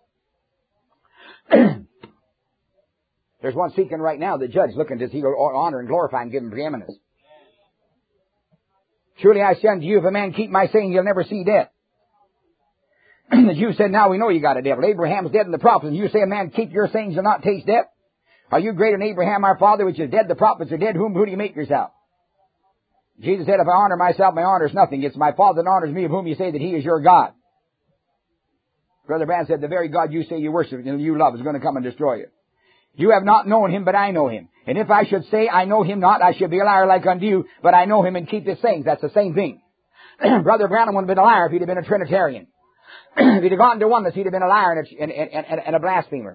There's one seeking right now, the judge, looking to see honor and glorify and give him preeminence. Truly I say unto you, if a man keep my saying, he'll never see death. The Jews said, now we know you got a devil. Abraham's dead and the prophets. And you say a man keep your sayings and not taste death? Are you greater than Abraham our father, which is dead? The prophets are dead. Who do you make yourself? Jesus said, if I honor myself, my honor is nothing. It's my Father that honors me, of whom you say that he is your God. Brother Branham said, the very God you say you worship and you love is going to come and destroy you. You have not known him, but I know him. And if I should say I know him not, I should be a liar like unto you, but I know him and keep his sayings. That's the same thing. Brother Branham would have been a liar if he'd have been a Trinitarian. If he'd have gone to oneness, he'd have been a liar and a blasphemer.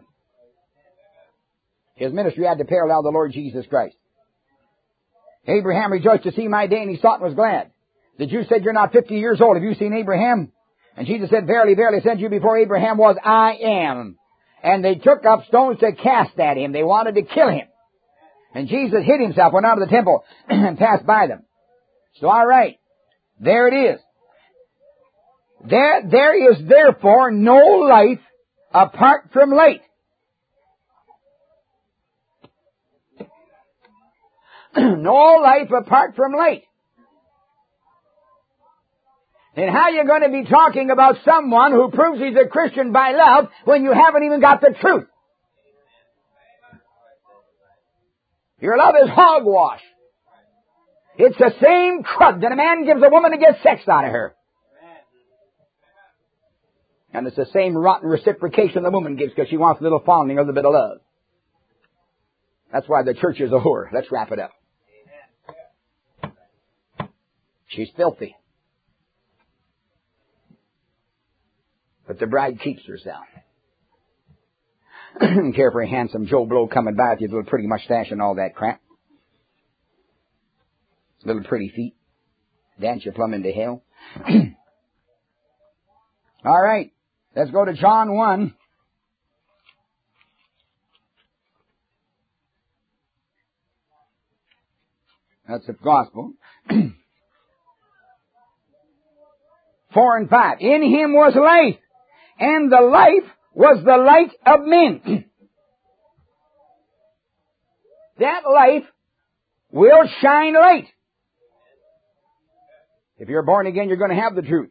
His ministry had to parallel the Lord Jesus Christ. Abraham rejoiced to see my day, and he sought and was glad. The Jews said, you're not 50 years old. Have you seen Abraham? And Jesus said, verily, verily, I said to you before Abraham was, I am. And they took up stones to cast at him. They wanted to kill him. And Jesus hid himself, went out of the temple, and passed by them. So, all right. There it is. There is therefore no life apart from light. No life apart from light. And how are you going to be talking about someone who proves he's a Christian by love when you haven't even got the truth? Your love is hogwash. It's the same crud that a man gives a woman to get sex out of her. And it's the same rotten reciprocation the woman gives because she wants a little fondling or a little bit of love. That's why the church is a whore. Let's wrap it up. She's filthy. But the bride keeps herself. Don't care for a handsome Joe Blow coming by with his little pretty mustache and all that crap. Little pretty feet. Dance you plumb into hell. All right. Let's go to John 1. That's the gospel. 4 and 5. In him was life, and the life was the light of men. That life will shine light. If you're born again, you're going to have the truth.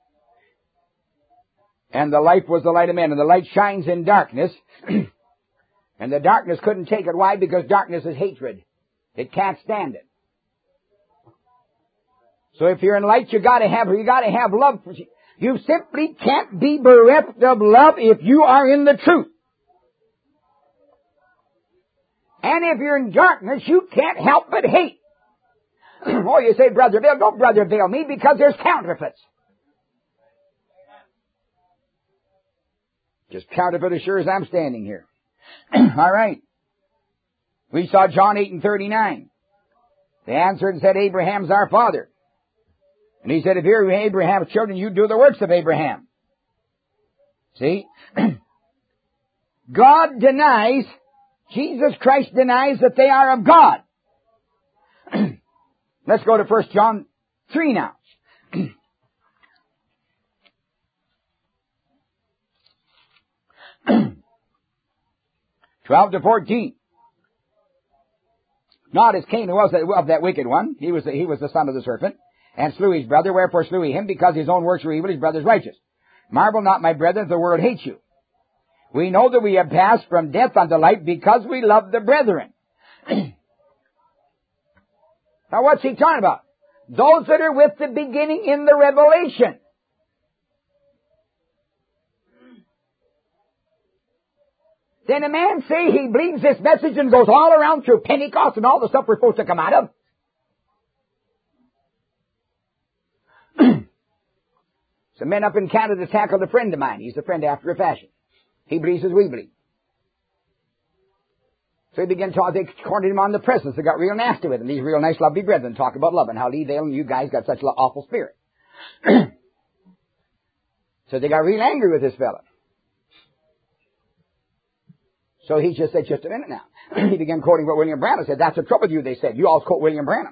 And the life was the light of men, and the light shines in darkness. And the darkness couldn't take it. Why? Because darkness is hatred. It can't stand it. So if you're in light, you gotta have love. You simply can't be bereft of love if you are in the truth. And if you're in darkness, you can't help but hate. Oh, you say, Brother Bill, don't Brother Bill me because there's counterfeits. Just counterfeit as sure as I'm standing here. All right. We saw John 8:39. They answered and said, Abraham's our father. And he said, if you're Abraham's children, you do the works of Abraham. See? God denies, Jesus Christ denies that they are of God. Let's go to 1 John 3 now. 12 to 14. Not as Cain was of that wicked one. He was the son of the serpent, and slew his brother. Wherefore slew he him? Because his own works were evil, his brother's righteous. Marvel not, my brethren, if the world hates you. We know that we have passed from death unto life because we love the brethren. Now what's he talking about? Those that are with the beginning in the revelation. Then a man say he believes this message and goes all around through Pentecost and all the stuff we're supposed to come out of. Some men up in Canada tackled a friend of mine. He's a friend after a fashion. He believes as we believe. So he began talking, they cornered him on the presence. They got real nasty with him. These real nice, lovely brethren talk about love and how Lee Vale and you guys got such an awful spirit. So they got real angry with this fella. So he just said, just a minute now. He began quoting what William Branham said. That's the trouble with you, they said. You all quote William Branham.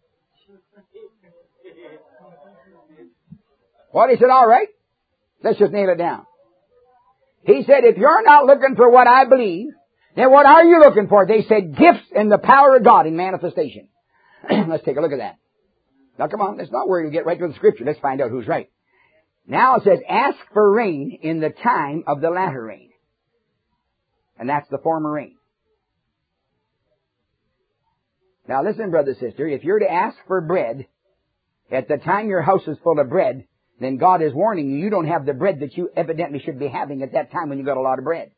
Well, he said, all right. Let's just nail it down. He said, if you're not looking for what I believe, then what are you looking for? They said, gifts and the power of God in manifestation. Let's take a look at that. Now come on, let's not worry, we'll get right to the scripture. Let's find out who's right. Now it says, ask for rain in the time of the latter rain. And that's the former rain. Now listen, brother, sister, if you're to ask for bread, at the time your house is full of bread, then God is warning you, you don't have the bread that you evidently should be having at that time when you got a lot of bread.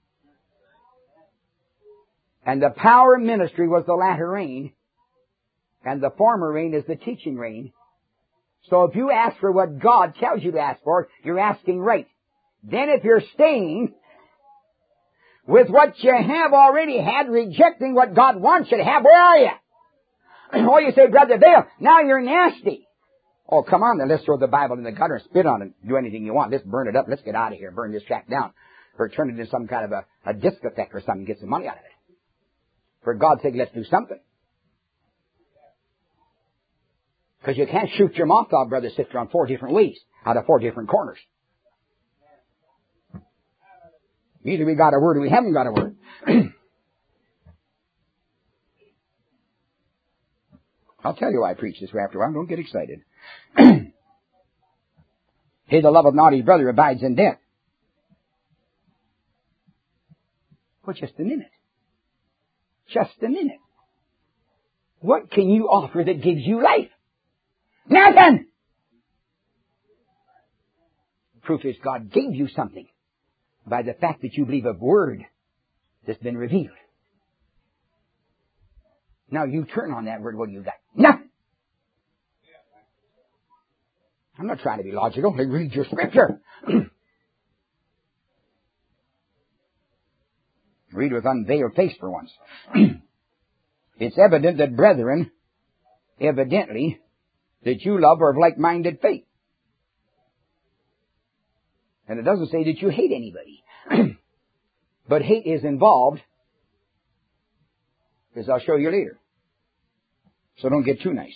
And the power ministry was the latter rain, and the former rain is the teaching rain. So if you ask for what God tells you to ask for, you're asking right. Then if you're staying with what you have already had, rejecting what God wants you to have, where are you? Oh, you say, Brother Vale, now you're nasty. Oh, come on then, let's throw the Bible in the gutter and spit on it. Do anything you want. Let's burn it up. Let's get out of here. Burn this tract down. Or turn it into some kind of a discotheque or something. Get some money out of it. For God's sake, let's do something. Because you can't shoot your mouth off, brother, sister, on 4 different ways, out of 4 different corners. Either we got a word or we haven't got a word. I'll tell you why I preach this way after a while. Don't get excited. He that loveth not his brother abides in death. Well, just a minute. Just a minute. What can you offer that gives you life? Nothing! Proof is God gave you something by the fact that you believe a word that's been revealed. Now you turn on that word, what do you got? Nothing! I'm not trying to be logical. Read your scripture. Read with unveiled face for once. It's evident that brethren, evidently, that you love are of like-minded faith. And it doesn't say that you hate anybody. But hate is involved, as I'll show you later. So don't get too nice.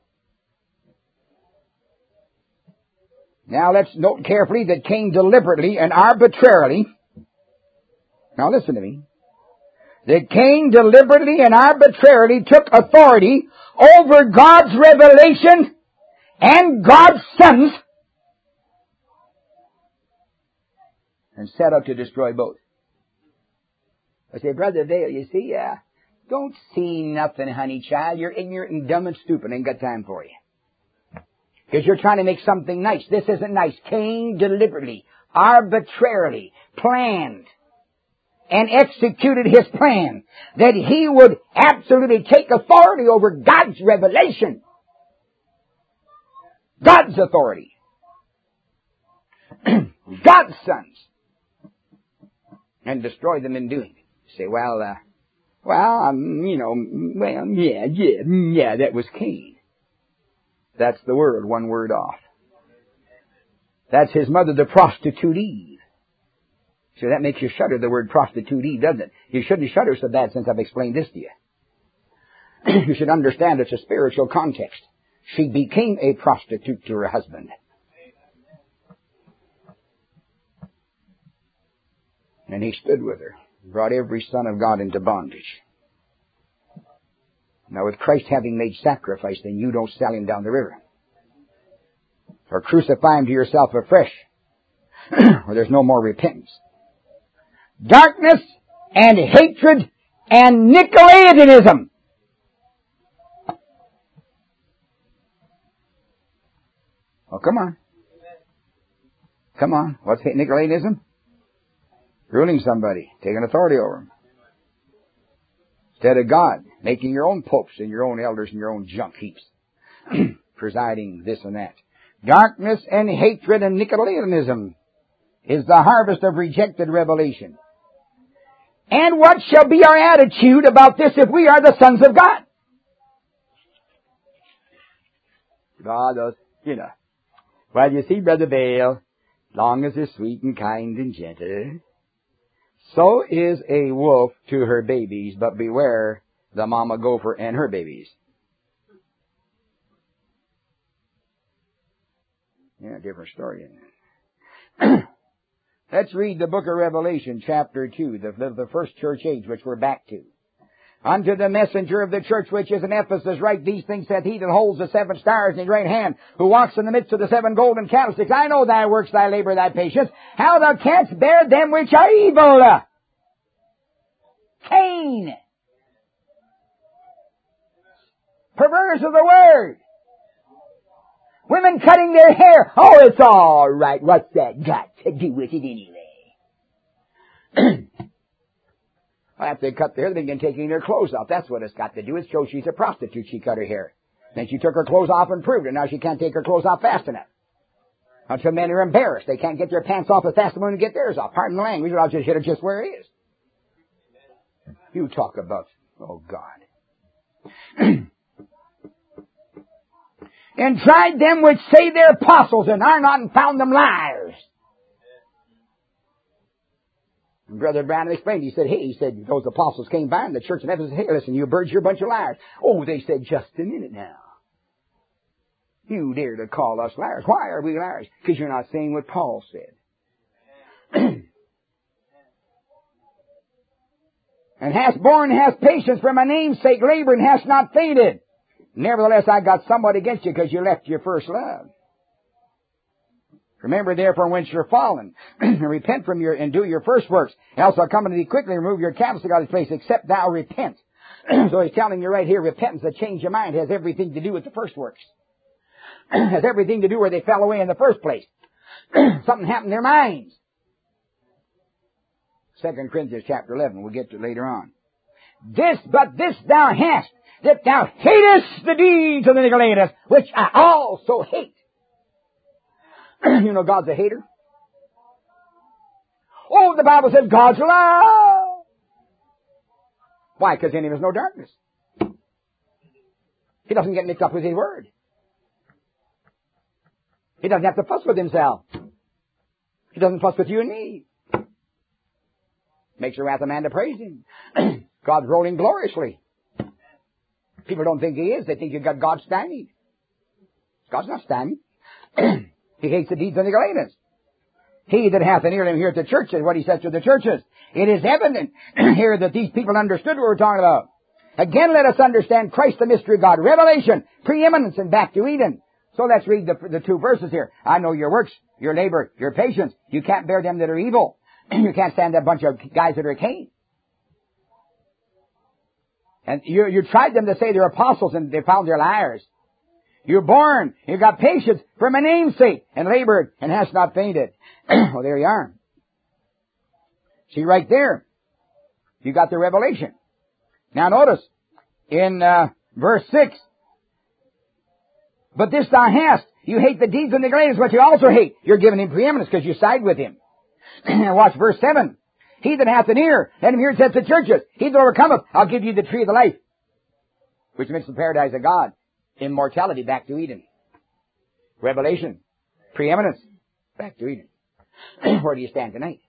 Now let's note carefully that Cain deliberately and arbitrarily, now listen to me, that Cain deliberately and arbitrarily took authority over God's revelation and God's sons and set out to destroy both. I say, Brother Vale, you see, don't see nothing, honey child. You're ignorant and dumb and stupid. Ain't got time for you. Because you're trying to make something nice. This isn't nice. Cain deliberately, arbitrarily planned and executed his plan that he would absolutely take authority over God's revelation. God's authority. God's sons. And destroy them in doing it. You say, well, Well, yeah, that was Cain. That's the word, one word off. That's his mother, the prostitute Eve. So that makes you shudder, the word prostitute Eve, doesn't it? You shouldn't shudder so bad since I've explained this to you. You should understand it's a spiritual context. She became a prostitute to her husband. And he stood with her, brought every son of God into bondage. Now with Christ having made sacrifice, then you don't sell him down the river. Or crucify him to yourself afresh, or there's no more repentance. Darkness and hatred and Nicolaitanism. Oh, come on. Come on. What's Nicolaitanism? Ruling somebody, taking authority over them. Instead of God, making your own popes and your own elders and your own junk heaps. Presiding this and that. Darkness and hatred and Nicolaitanism is the harvest of rejected revelation. And what shall be our attitude about this if we are the sons of God? God does, Well, you see, Brother Bale, long as it's sweet and kind and gentle, so is a wolf to her babies, but beware the mama gopher and her babies. Yeah, different story. Let's read the book of Revelation, chapter 2, the first church age, which we're back to. Unto the messenger of the church which is in Ephesus write these things, saith he that holds the 7 stars in his right hand, who walks in the midst of the 7 golden candlesticks. I know thy works, thy labor, thy patience, how thou canst bear them which are evil. Cain. Perverse of the word. Women cutting their hair. Oh, it's all right. What's that got to do with it anyway? Well, after they cut their hair, they begin taking their clothes off. That's what it's got to do. It shows she's a prostitute. She cut her hair. Then she took her clothes off and proved it. Now she can't take her clothes off fast enough. Until men are embarrassed. They can't get their pants off as fast as they get theirs off. Pardon the language, but I'll just hit it just where it is. You talk about, oh God. And tried them which say they're apostles and are not, and found them liars. And Brother Brown explained, he said, those apostles came by in the church in Ephesus, hey, listen, you birds, you're a bunch of liars. Oh, they said, just a minute now. You dare to call us liars. Why are we liars? Because you're not saying what Paul said. And hast borne, hast patience for my name's sake, labored, and hast not fainted. Nevertheless, I got somewhat against you because you left your first love. Remember therefore whence you're fallen, and repent from your, and do your first works. Else I'll come unto thee quickly and remove your candlestick out of its place, except thou repent. So he's telling you right here, repentance, a change of mind, has everything to do with the first works. Has everything to do where they fell away in the first place. Something happened in their minds. 2 Corinthians chapter 11, we'll get to later on. But this thou hast, that thou hatest the deeds of the Nicolaitans, which I also hate. You know God's a hater? Oh, the Bible says God's love. Why? Because in him is no darkness. He doesn't get mixed up with his word. He doesn't have to fuss with himself. He doesn't fuss with you and me. Makes your wrath a man to praise him. God's rolling gloriously. People don't think he is. They think you've got God stymied. God's not stymied. He hates the deeds of the Nicolaitans. He that hath an ear, let him hear at the church, is what he says to the churches. It is evident here that these people understood what we're talking about. Again, let us understand Christ, the mystery of God. Revelation, preeminence, and back to Eden. So let's read the 2 verses here. I know your works, your labor, your patience. You can't bear them that are evil. You can't stand that bunch of guys that are Cain. And you tried them to say they're apostles and they found they're liars. You're born, you got patience for my name's sake, and labored, and hast not fainted. Well, there you are. See right there, you got the revelation. Now notice, in verse 6, but this thou hast, you hate the deeds of the Nicolaitans, but you also hate. You're giving him preeminence because you side with him. And watch verse 7. He that hath an ear, let him hear it said to churches. He that overcometh, I'll give you the tree of the life, which makes the paradise of God. Immortality, back to Eden. Revelation, preeminence, back to Eden. Where do you stand tonight?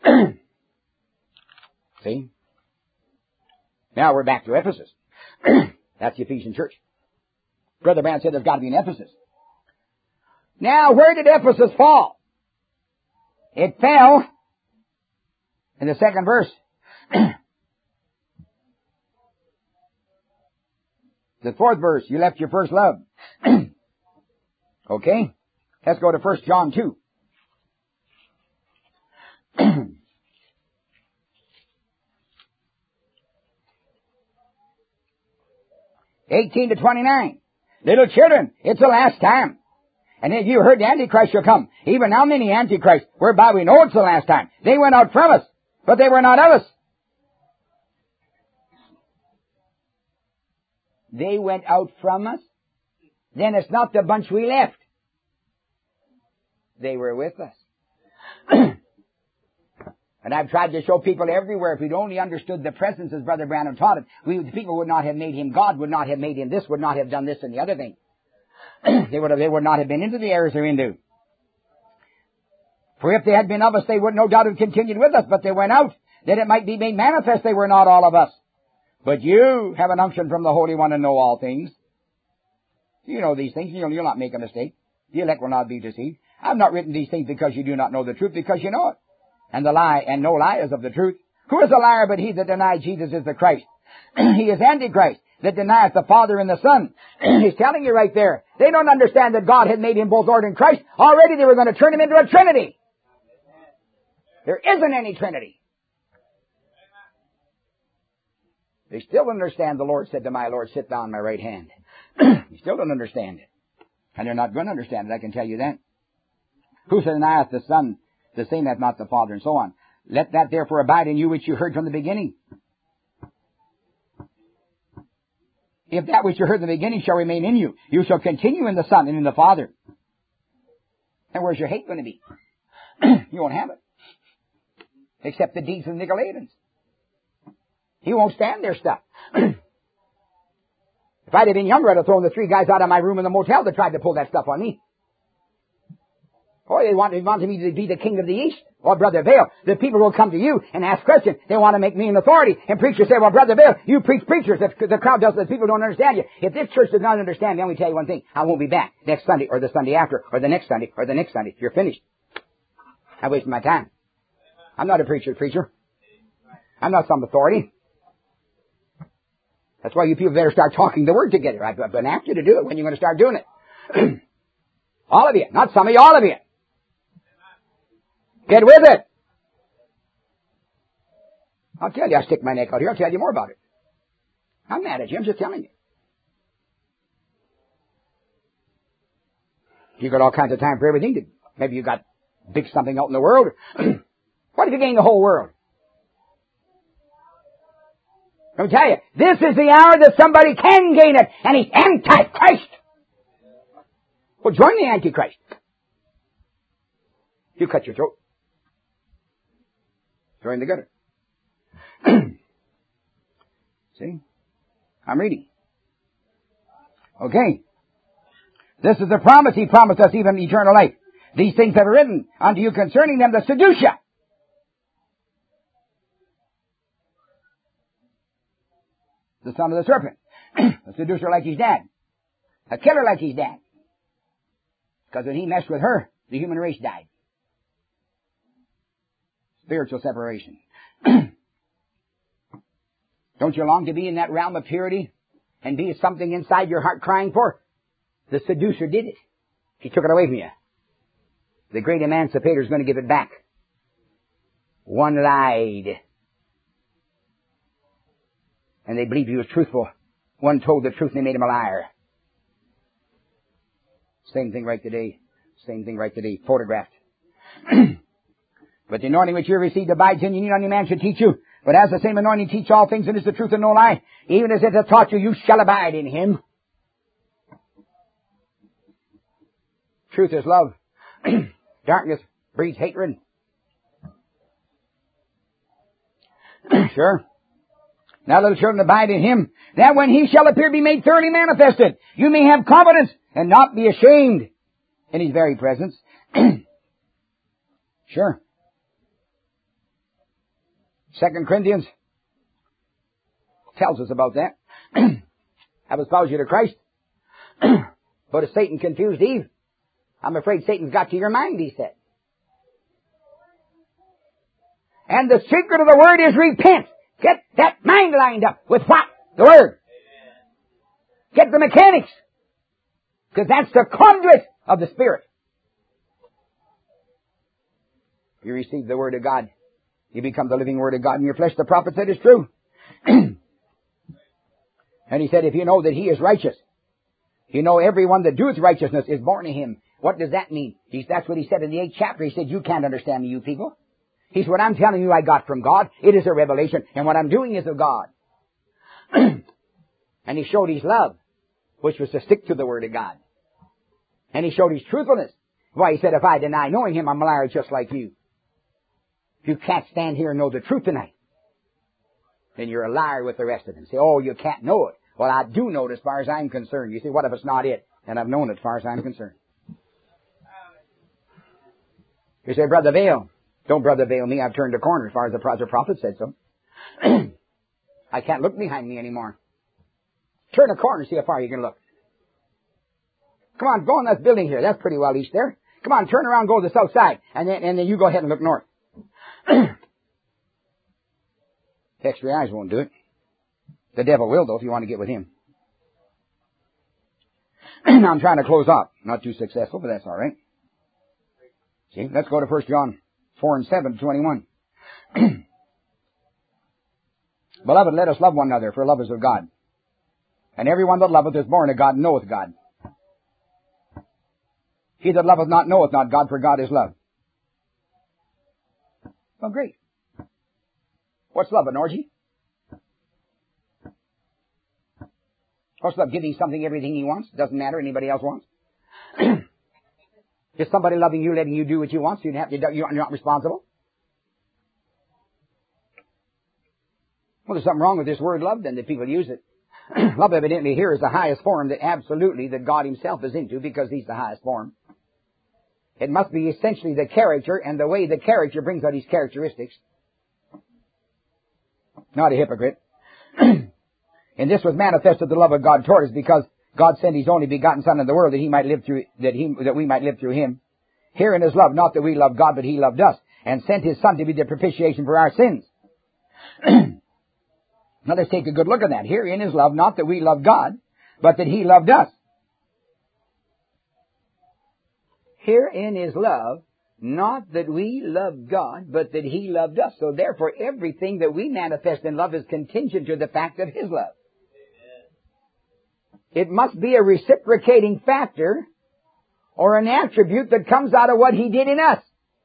See? Now we're back to Ephesus. That's the Ephesian church. Brother Branham said there's got to be an Ephesus. Now, where did Ephesus fall? It fell in the second verse. The fourth verse, you left your first love. Okay? Let's go to 1 John 2. 18 to 29. Little children, it's the last time. And if you heard the Antichrist shall come, even now many Antichrists, whereby we know it's the last time. They went out from us, but they were not of us. They went out from us? Then it's not the bunch we left. They were with us. And I've tried to show people everywhere, if we'd only understood the presence as Brother Branham taught it, the people would not have made him God, would not have made him this, would not have done this and the other thing. They would not have been into the errors they're into. For if they had been of us, they would no doubt have continued with us, but they went out, that it might be made manifest they were not all of us. But you have an unction from the Holy One and know all things. You know these things. You'll not make a mistake. The elect will not be deceived. I've not written these things because you do not know the truth, because you know it. And the lie, and no lie is of the truth. Who is a liar but he that denies Jesus is the Christ? He is Antichrist, that denieth the Father and the Son. He's telling you right there. They don't understand that God had made him both Lord and Christ. Already they were going to turn him into a Trinity. There isn't any Trinity. They still don't understand the Lord said to my Lord, sit down on my right hand. You still don't understand it. And they're not going to understand it, I can tell you that. Who denieth the Son, the same hath not the Father, and so on. Let that therefore abide in you which you heard from the beginning. If that which you heard in the beginning shall remain in you, you shall continue in the Son and in the Father. And where's your hate going to be? You won't have it. Except the deeds of the Nicolaitans. He won't stand their stuff. If I'd have been younger, I'd have thrown the 3 guys out of my room in the motel that tried to pull that stuff on me. Oh, they wanted me to be the king of the East. Well, Brother Vail, the people will come to you and ask questions. They want to make me an authority. And preachers say, well, Brother Vail, you preach preachers. The crowd does, the people don't understand you. If this church does not understand me, let me tell you one thing. I won't be back next Sunday or the Sunday after or the next Sunday or the next Sunday. You're finished. I wasted my time. I'm not a preacher. I'm not some authority. That's why you people better start talking the word together. I've been asked you to do it. When are you going to start doing it? All of you. Not some of you, all of you. Get with it. I'll tell you, I'll stick my neck out here. I'll tell you more about it. I'm mad at you. I'm just telling you. You got all kinds of time for everything. Maybe you got big something out in the world. What if you gain the whole world? Let me tell you, this is the hour that somebody can gain it, and he's Antichrist. Well, join the Antichrist. You cut your throat. Join the gutter. See? I'm reading. Okay. This is the promise. He promised us even eternal life. These things have written unto you concerning them that seduce you. The son of the serpent. A seducer like his dad. A killer like his dad. Because when he messed with her, the human race died. Spiritual separation. Don't you long to be in that realm of purity and be something inside your heart crying for? The seducer did it. He took it away from you. The great emancipator is going to give it back. One lied. And they believed he was truthful. One told the truth and they made him a liar. Same thing right today. Same thing right today. Photographed. But the anointing which you have received abides in you. Need any man should teach you. But as the same anointing teach all things and is the truth and no lie, even as it hath taught you, you shall abide in him. Truth is love. Darkness breeds hatred. Sure. Now little children, abide in Him, that when He shall appear be made thoroughly manifested, you may have confidence and not be ashamed in His very presence. Sure. 2 Corinthians tells us about that. Have espoused you to Christ. But as Satan confused Eve, I'm afraid Satan's got to your mind, he said. And the secret of the Word is repent. Get that mind lined up with what? The Word. Get the mechanics. Because that's the conduit of the Spirit. You receive the Word of God. You become the living Word of God in your flesh. The prophet said it's true. And he said, if you know that He is righteous, you know everyone that doeth righteousness is born of Him. What does that mean? That's what he said in the 8th chapter. He said, you can't understand me, you people. He said, what I'm telling you I got from God. It is a revelation. And what I'm doing is of God. And he showed His love, which was to stick to the Word of God. And he showed His truthfulness. Why, he said, if I deny knowing Him, I'm a liar just like you. If you can't stand here and know the truth tonight, then you're a liar with the rest of them. Say, oh, you can't know it. Well, I do know it as far as I'm concerned. You say, what if it's not it? And I've known it as far as I'm concerned. You say, Brother Vail. Don't Brother Vail me. I've turned a corner as far as the prophet said so. I can't look behind me anymore. Turn a corner and see how far you can look. Come on, go in that building here. That's pretty well east there. Come on, turn around, go to the south side. And then you go ahead and look north. Extra eyes won't do it. The devil will, though, if you want to get with him. Now, I'm trying to close up. Not too successful, but that's all right. See, let's go to 1 John 4 and 7 to 21. Beloved, let us love one another, for love is of God. And everyone that loveth is born of God and knoweth God. He that loveth not knoweth not God, for God is love. Well, great. What's love, an orgy? What's love, giving something everything he wants? Doesn't matter, anybody else wants. Is somebody loving you, letting you do what you want, so you're not responsible? Well, there's something wrong with this word love, then, that people use it. Love evidently here is the highest form that God Himself is into, because He's the highest form. It must be essentially the character, and the way the character brings out His characteristics. Not a hypocrite. And this was manifested the love of God toward us, because God sent His only begotten Son in the world that we might live through Him. Herein is love, not that we loved God, but He loved us, and sent His Son to be the propitiation for our sins. Now let's take a good look at that. Herein is love, not that we loved God, but that He loved us. Herein is love, not that we loved God, but that He loved us. So therefore, everything that we manifest in love is contingent to the fact of His love. It must be a reciprocating factor or an attribute that comes out of what He did in us.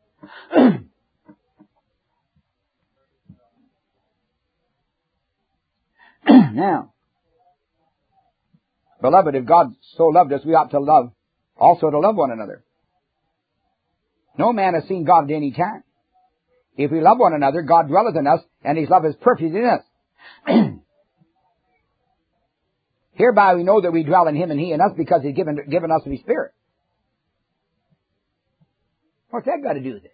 Now, beloved, if God so loved us, we ought to love, also to love one another. No man has seen God at any time. If we love one another, God dwelleth in us, and His love is perfect in us. Hereby we know that we dwell in Him and He in us, because He's given us His Spirit. What's that got to do with it?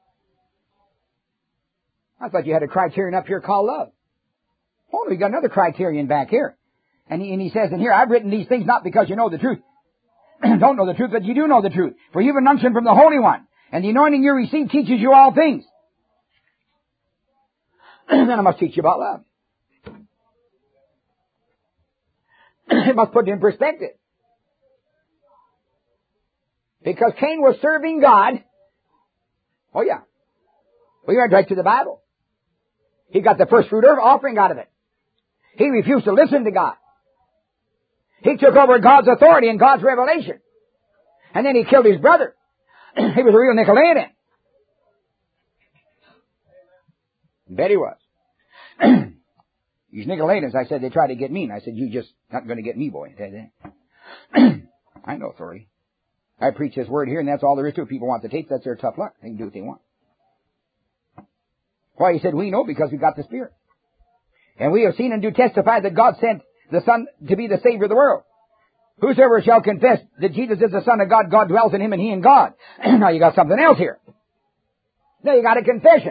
I thought you had a criterion up here called love. Oh, we got another criterion back here. And he says in here, I've written these things not because you know the truth. Don't know the truth, but you do know the truth. For you've an unction from the Holy One. And the anointing you receive teaches you all things. Then I must teach you about love. It must put it in perspective. Because Cain was serving God. Oh yeah. We went right to the Bible. He got the first fruit offering out of it. He refused to listen to God. He took over God's authority and God's revelation. And then he killed his brother. He was a real Nicolaitanian. Bet he was. These Nicolaitans, I said, they tried to get me. And I said, you just not going to get me, boy. I know authority. I preach His word here, and that's all there is to it. People want the tape, that's their tough luck. They can do what they want. Why, he said, we know because we got the Spirit. And we have seen and do testify that God sent the Son to be the Savior of the world. Whosoever shall confess that Jesus is the Son of God, God dwells in him and he in God. Now you got something else here. Now you got a confession.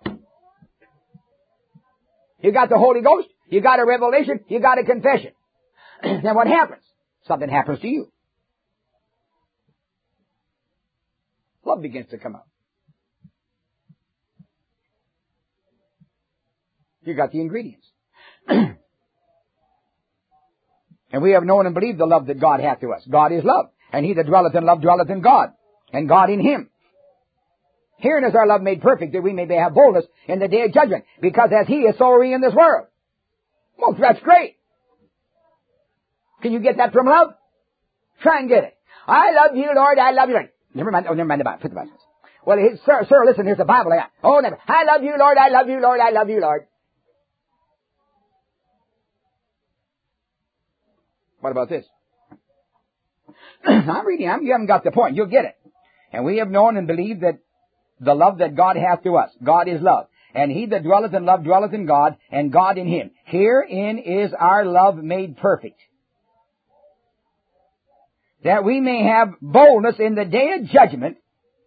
You got the Holy Ghost, you got a revelation, you got a confession. Then what happens? Something happens to you. Love begins to come out. You got the ingredients. And we have known and believed the love that God hath to us. God is love. And he that dwelleth in love dwelleth in God, and God in him. Herein is our love made perfect, that we may have boldness in the day of judgment. Because as he is, so are we in this world. Well, that's great. Can you get that from love? Try and get it. I love you, Lord, I love you, Lord. Never mind the Bible. Put the Bible. Well, sir, listen, here's the Bible. Oh, never. I love you, Lord, I love you, Lord, I love you, Lord. What about this? I'm reading. You haven't got the point. You'll get it. And we have known and believed that the love that God hath to us. God is love. And he that dwelleth in love dwelleth in God, and God in him. Herein is our love made perfect, that we may have boldness in the day of judgment.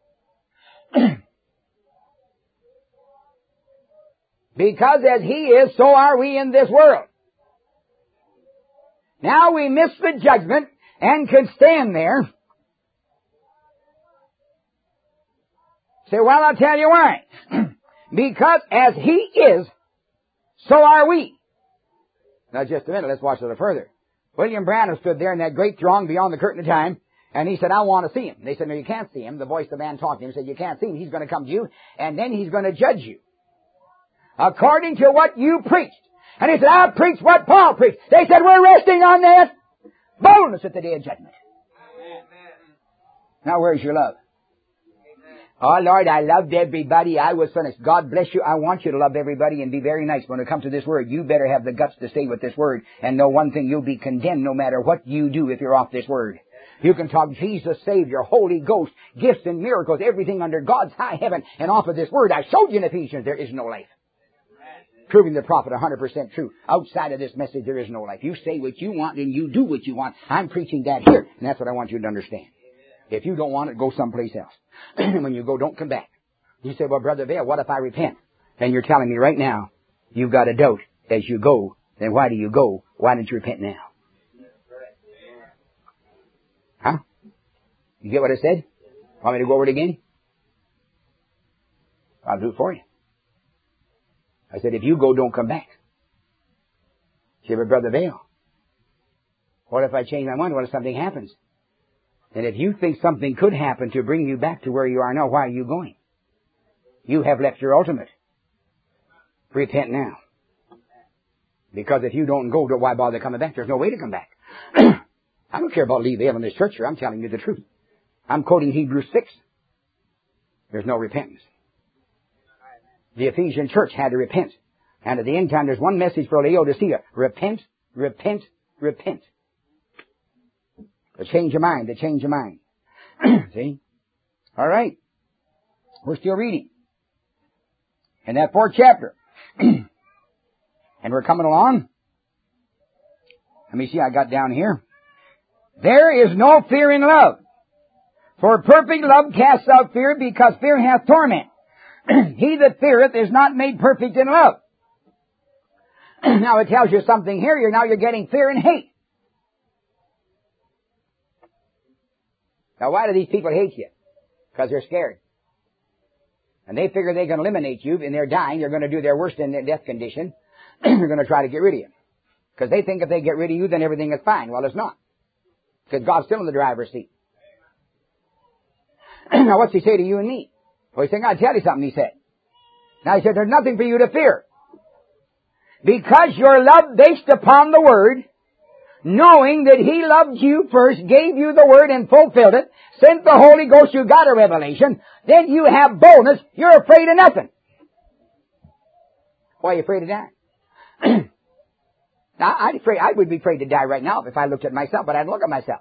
Because as he is, so are we in this world. Now we miss the judgment and can stand there. Say, well, I'll tell you why. Because as he is, so are we. Now just a minute, let's watch a little further. William Branham stood there in that great throng beyond the curtain of time, and he said, I want to see him. They said, no, you can't see him. The voice of the man talking to him said, you can't see him. He's going to come to you, and then he's going to judge you according to what you preached. And he said, I preached what Paul preached. They said, we're resting on that boldness at the day of judgment. Amen. Now where's your love? Oh, Lord, I loved everybody. I was finished. God bless you. I want you to love everybody and be very nice. When it comes to this word, you better have the guts to stay with this word. And know one thing, you'll be condemned no matter what you do if you're off this word. You can talk Jesus, Savior, Holy Ghost, gifts and miracles, everything under God's high heaven. And off of this word, I showed you in Ephesians, there is no life. Proving the prophet 100% true. Outside of this message, there is no life. You say what you want and you do what you want. I'm preaching that here. And that's what I want you to understand. If you don't want it, go someplace else. When you go, don't come back. You say, well, Brother Vail, what if I repent? And you're telling me right now, you've got a doubt as you go. Then why do you go? Why don't you repent now? Huh? You get what I said? Want me to go over it again? I'll do it for you. I said, if you go, don't come back. She said, but Brother Vail, what if I change my mind? What if something happens? And if you think something could happen to bring you back to where you are now, why are you going? You have left your ultimate. Repent now. Because if you don't go, why bother coming back? There's no way to come back. I don't care about Lee Vail in this church here. I'm telling you the truth. I'm quoting Hebrews 6. There's no repentance. The Ephesian church had to repent. And at the end time, there's one message for Laodicea. Repent, repent, repent. To change your mind, to change your mind. See? All right. We're still reading. In that 4th chapter. And we're coming along. Let me see, I got down here. There is no fear in love. For perfect love casts out fear, because fear hath torment. He that feareth is not made perfect in love. Now it tells you something here. You're getting fear and hate. Now why do these people hate you? Because they're scared. And they figure they can eliminate you, and they're dying. They're going to do their worst in their death condition. They're going to try to get rid of you. Because they think if they get rid of you, then everything is fine. Well, it's not. Because God's still in the driver's seat. Now what's he say to you and me? Well, he's saying, I'll tell you something, he said. Now he said, there's nothing for you to fear. Because your love based upon the Word, knowing that He loved you first, gave you the Word and fulfilled it, sent the Holy Ghost, you got a revelation, then you have boldness, you're afraid of nothing. Why are you afraid of dying? Now, I would be afraid to die right now if I looked at myself, but I'd look at myself.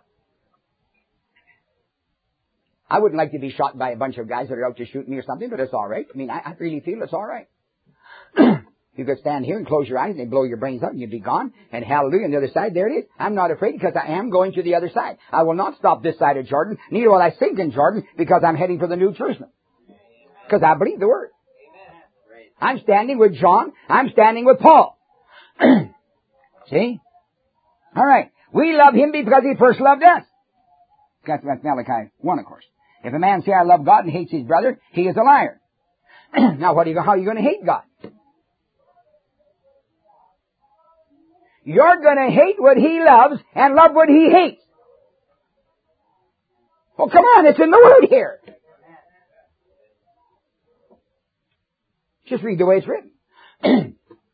I wouldn't like to be shot by a bunch of guys that are out to shoot me or something, but it's all right. I mean, I really feel it's all right. You could stand here and close your eyes and they'd blow your brains out and you'd be gone. And hallelujah, on the other side, there it is. I'm not afraid because I am going to the other side. I will not stop this side of Jordan, neither will I sink in Jordan because I'm heading for the New Jerusalem. Because I believe the Word. I'm standing with John. I'm standing with Paul. See? All right. We love him because he first loved us. That's Malachi 1, of course. If a man say, I love God and hates his brother, he is a liar. Now, how are you going to hate God? You're going to hate what he loves and love what he hates. Oh, come on, it's in the Word here. Just read the way it's written.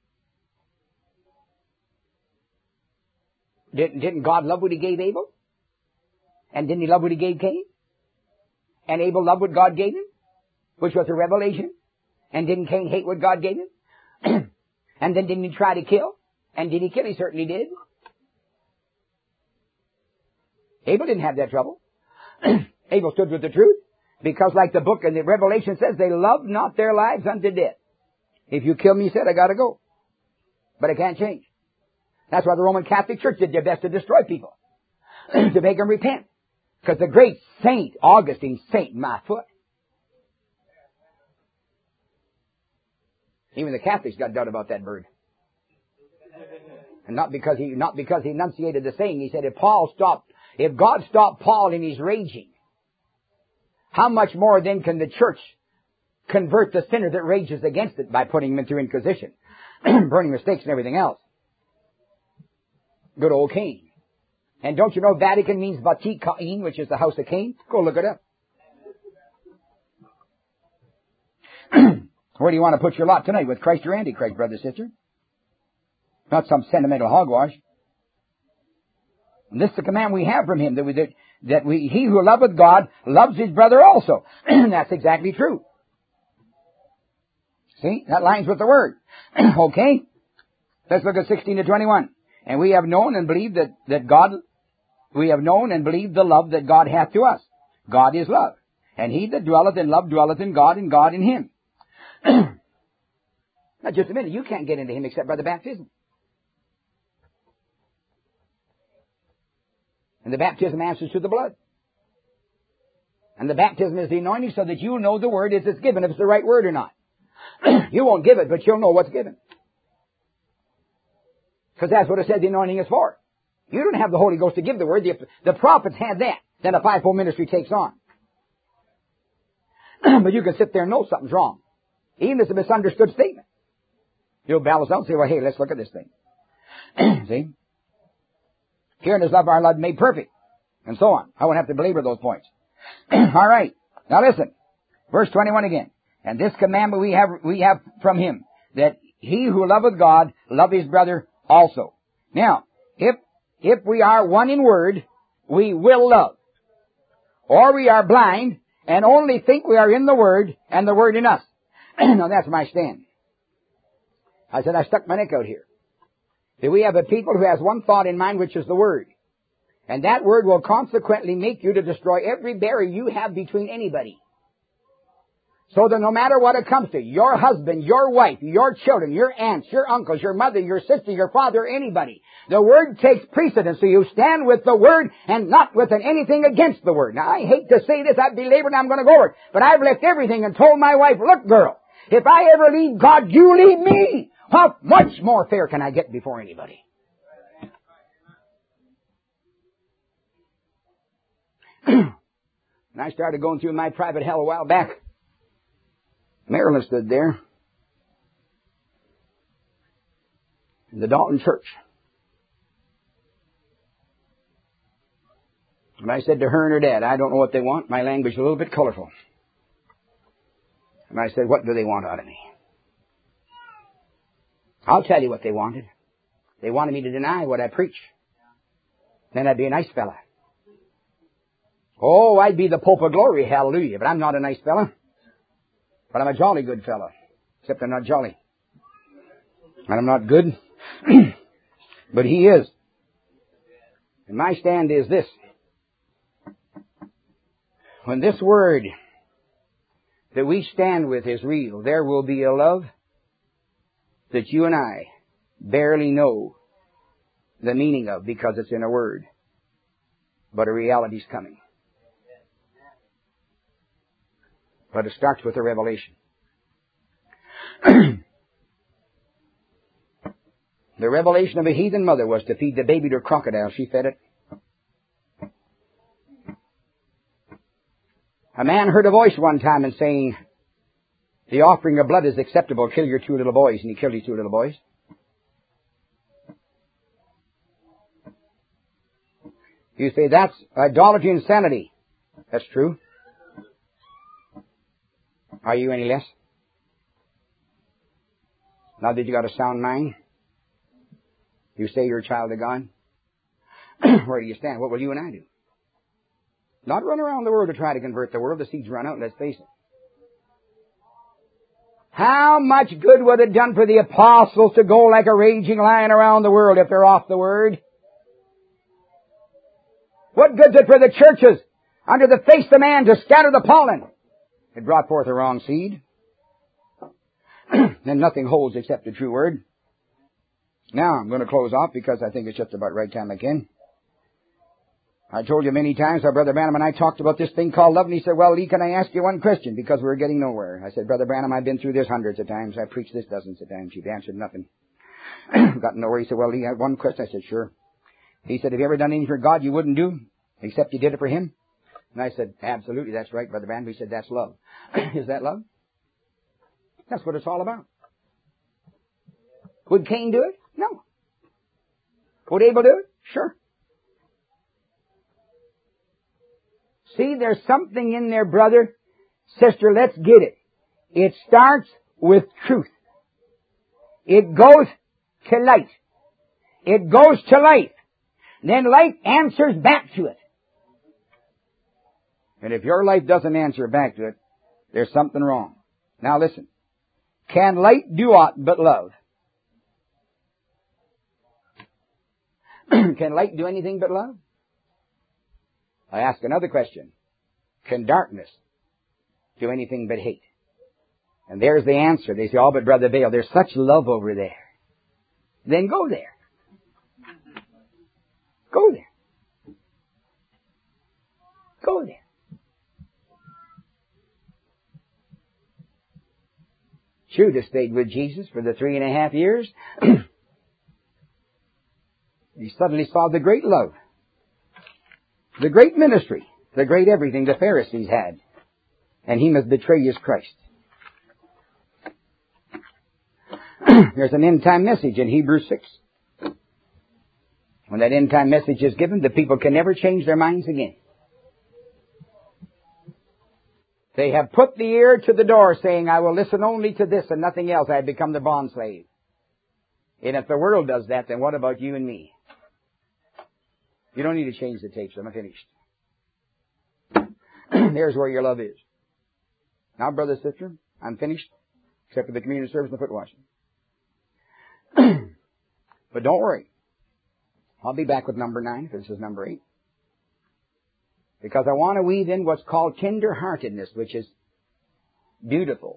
Didn't God love what he gave Abel? And didn't he love what he gave Cain? And Abel loved what God gave him, which was a revelation. And didn't Cain hate what God gave him? And then didn't he try to kill? And did he kill? He certainly did. Abel didn't have that trouble. Abel stood with the truth. Because like the book in the Revelation says, they loved not their lives unto death. If you kill me, he said, I gotta go. But I can't change. That's why the Roman Catholic Church did their best to destroy people. To make them repent. Because the great Saint Augustine, Saint my foot. Even the Catholics got doubt about that bird. And not because he enunciated the saying. He said if God stopped Paul in his raging, how much more then can the church convert the sinner that rages against it by putting him into Inquisition, burning the stakes and everything else? Good old Cain. And don't you know Vatican means Batik Cain, which is the house of Cain? Go look it up. Where do you want to put your lot tonight? With Christ or Antichrist, brother, sister? Not some sentimental hogwash. And this is the command we have from him, he who loveth God loves his brother also. That's exactly true. See? That lines with the Word. Okay? Let's look at 16 to 21. And we have known and believed we have known and believed the love that God hath to us. God is love. And he that dwelleth in love dwelleth in God, and God in him. Now just a minute, you can't get into him except by the baptism. And the baptism answers to the blood. And the baptism is the anointing so that you'll know the word as it's given, if it's the right word or not. You won't give it, but you'll know what's given. Because that's what it said the anointing is for. You don't have the Holy Ghost to give the word. The prophets had that. Then a fivefold ministry takes on. But you can sit there and know something's wrong. Even if it's a misunderstood statement. You'll balance out and say, well, hey, let's look at this thing. See? Herein is love our love made perfect. And so on. I won't have to belabor those points. All right. Now listen. Verse 21 again. And this commandment we have from him, that he who loveth God love his brother also. Now, if we are one in word, we will love. Or we are blind and only think we are in the Word and the Word in us. Now that's my stand. I said I stuck my neck out here. That we have a people who has one thought in mind, which is the Word. And that Word will consequently make you to destroy every barrier you have between anybody. So that no matter what it comes to, your husband, your wife, your children, your aunts, your uncles, your mother, your sister, your father, anybody, the Word takes precedence. So you stand with the Word and not with anything against the Word. Now I hate to say this, I've belabored and I'm going to go over it. But I've left everything and told my wife, look girl, if I ever leave God, you leave me. How much more fair can I get before anybody? And I started going through my private hell a while back. Marilyn stood there in the Dalton Church. And I said to her and her dad, I don't know what they want. My language is a little bit colorful. And I said, what do they want out of me? I'll tell you what they wanted. They wanted me to deny what I preach. Then I'd be a nice fella. Oh, I'd be the Pope of Glory, hallelujah. But I'm not a nice fella. But I'm a jolly good fellow. Except I'm not jolly. And I'm not good. But he is. And my stand is this. When this word that we stand with is real, there will be a love that you and I barely know the meaning of because it's in a word. But a reality's coming. But it starts with a revelation. The revelation of a heathen mother was to feed the baby to a crocodile. She fed it. A man heard a voice one time and saying, the offering of blood is acceptable. Kill your 2 little boys. And he killed his 2 little boys. You say, that's idolatry and insanity. That's true. Are you any less? Now that you got a sound mind, you say you're a child of God. Where do you stand? What will you and I do? Not run around the world to try to convert the world. The seeds run out, let's face it. How much good would it done for the apostles to go like a raging lion around the world if they're off the word? What good's it for the churches under the face of man to scatter the pollen? It brought forth the wrong seed. Then nothing holds except the true word. Now, I'm going to close off because I think it's just about right time again. I told you many times how Brother Branham and I talked about this thing called love, and he said, well, Lee, can I ask you one question? Because we're getting nowhere. I said, Brother Branham, I've been through this hundreds of times. I preached this dozens of times. You've answered nothing. Got nowhere. He said, well, Lee, I have one question. I said, sure. He said, have you ever done anything for God you wouldn't do, except you did it for Him? And I said, absolutely, that's right, Brother Branham. He said, that's love. Is that love? That's what it's all about. Would Cain do it? No. Would Abel do it? Sure. See, there's something in there, brother, sister, let's get it. It starts with truth. It goes to light. It goes to life. Then life answers back to it. And if your life doesn't answer back to it, there's something wrong. Now listen. Can light do aught but love? Can light do anything but love? I ask another question. Can darkness do anything but hate? And there's the answer. They say, oh, but Brother Vail, there's such love over there. Then go there. Go there. Go there. Judas stayed with Jesus for the 3.5 years. He suddenly saw the great love, the great ministry, the great everything the Pharisees had. And he must betray his Christ. There's an end-time message in Hebrews 6. When that end-time message is given, the people can never change their minds again. They have put the ear to the door saying, I will listen only to this and nothing else. I have become the bondslave. And if the world does that, then what about you and me? You don't need to change the tapes. I'm finished. There's where your love is. Now, brother, sister, I'm finished, except for the communion service and the foot washing. But don't worry. I'll be back with number 9, because this is number 8. Because I want to weave in what's called tender-heartedness, which is beautiful.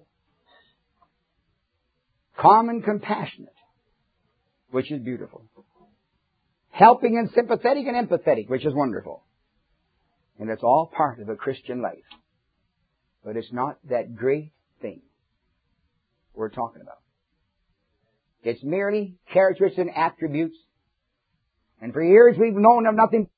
Calm and compassionate, which is beautiful. Helping and sympathetic and empathetic, which is wonderful. And it's all part of a Christian life. But it's not that great thing we're talking about. It's merely characteristics and attributes. And for years we've known of nothing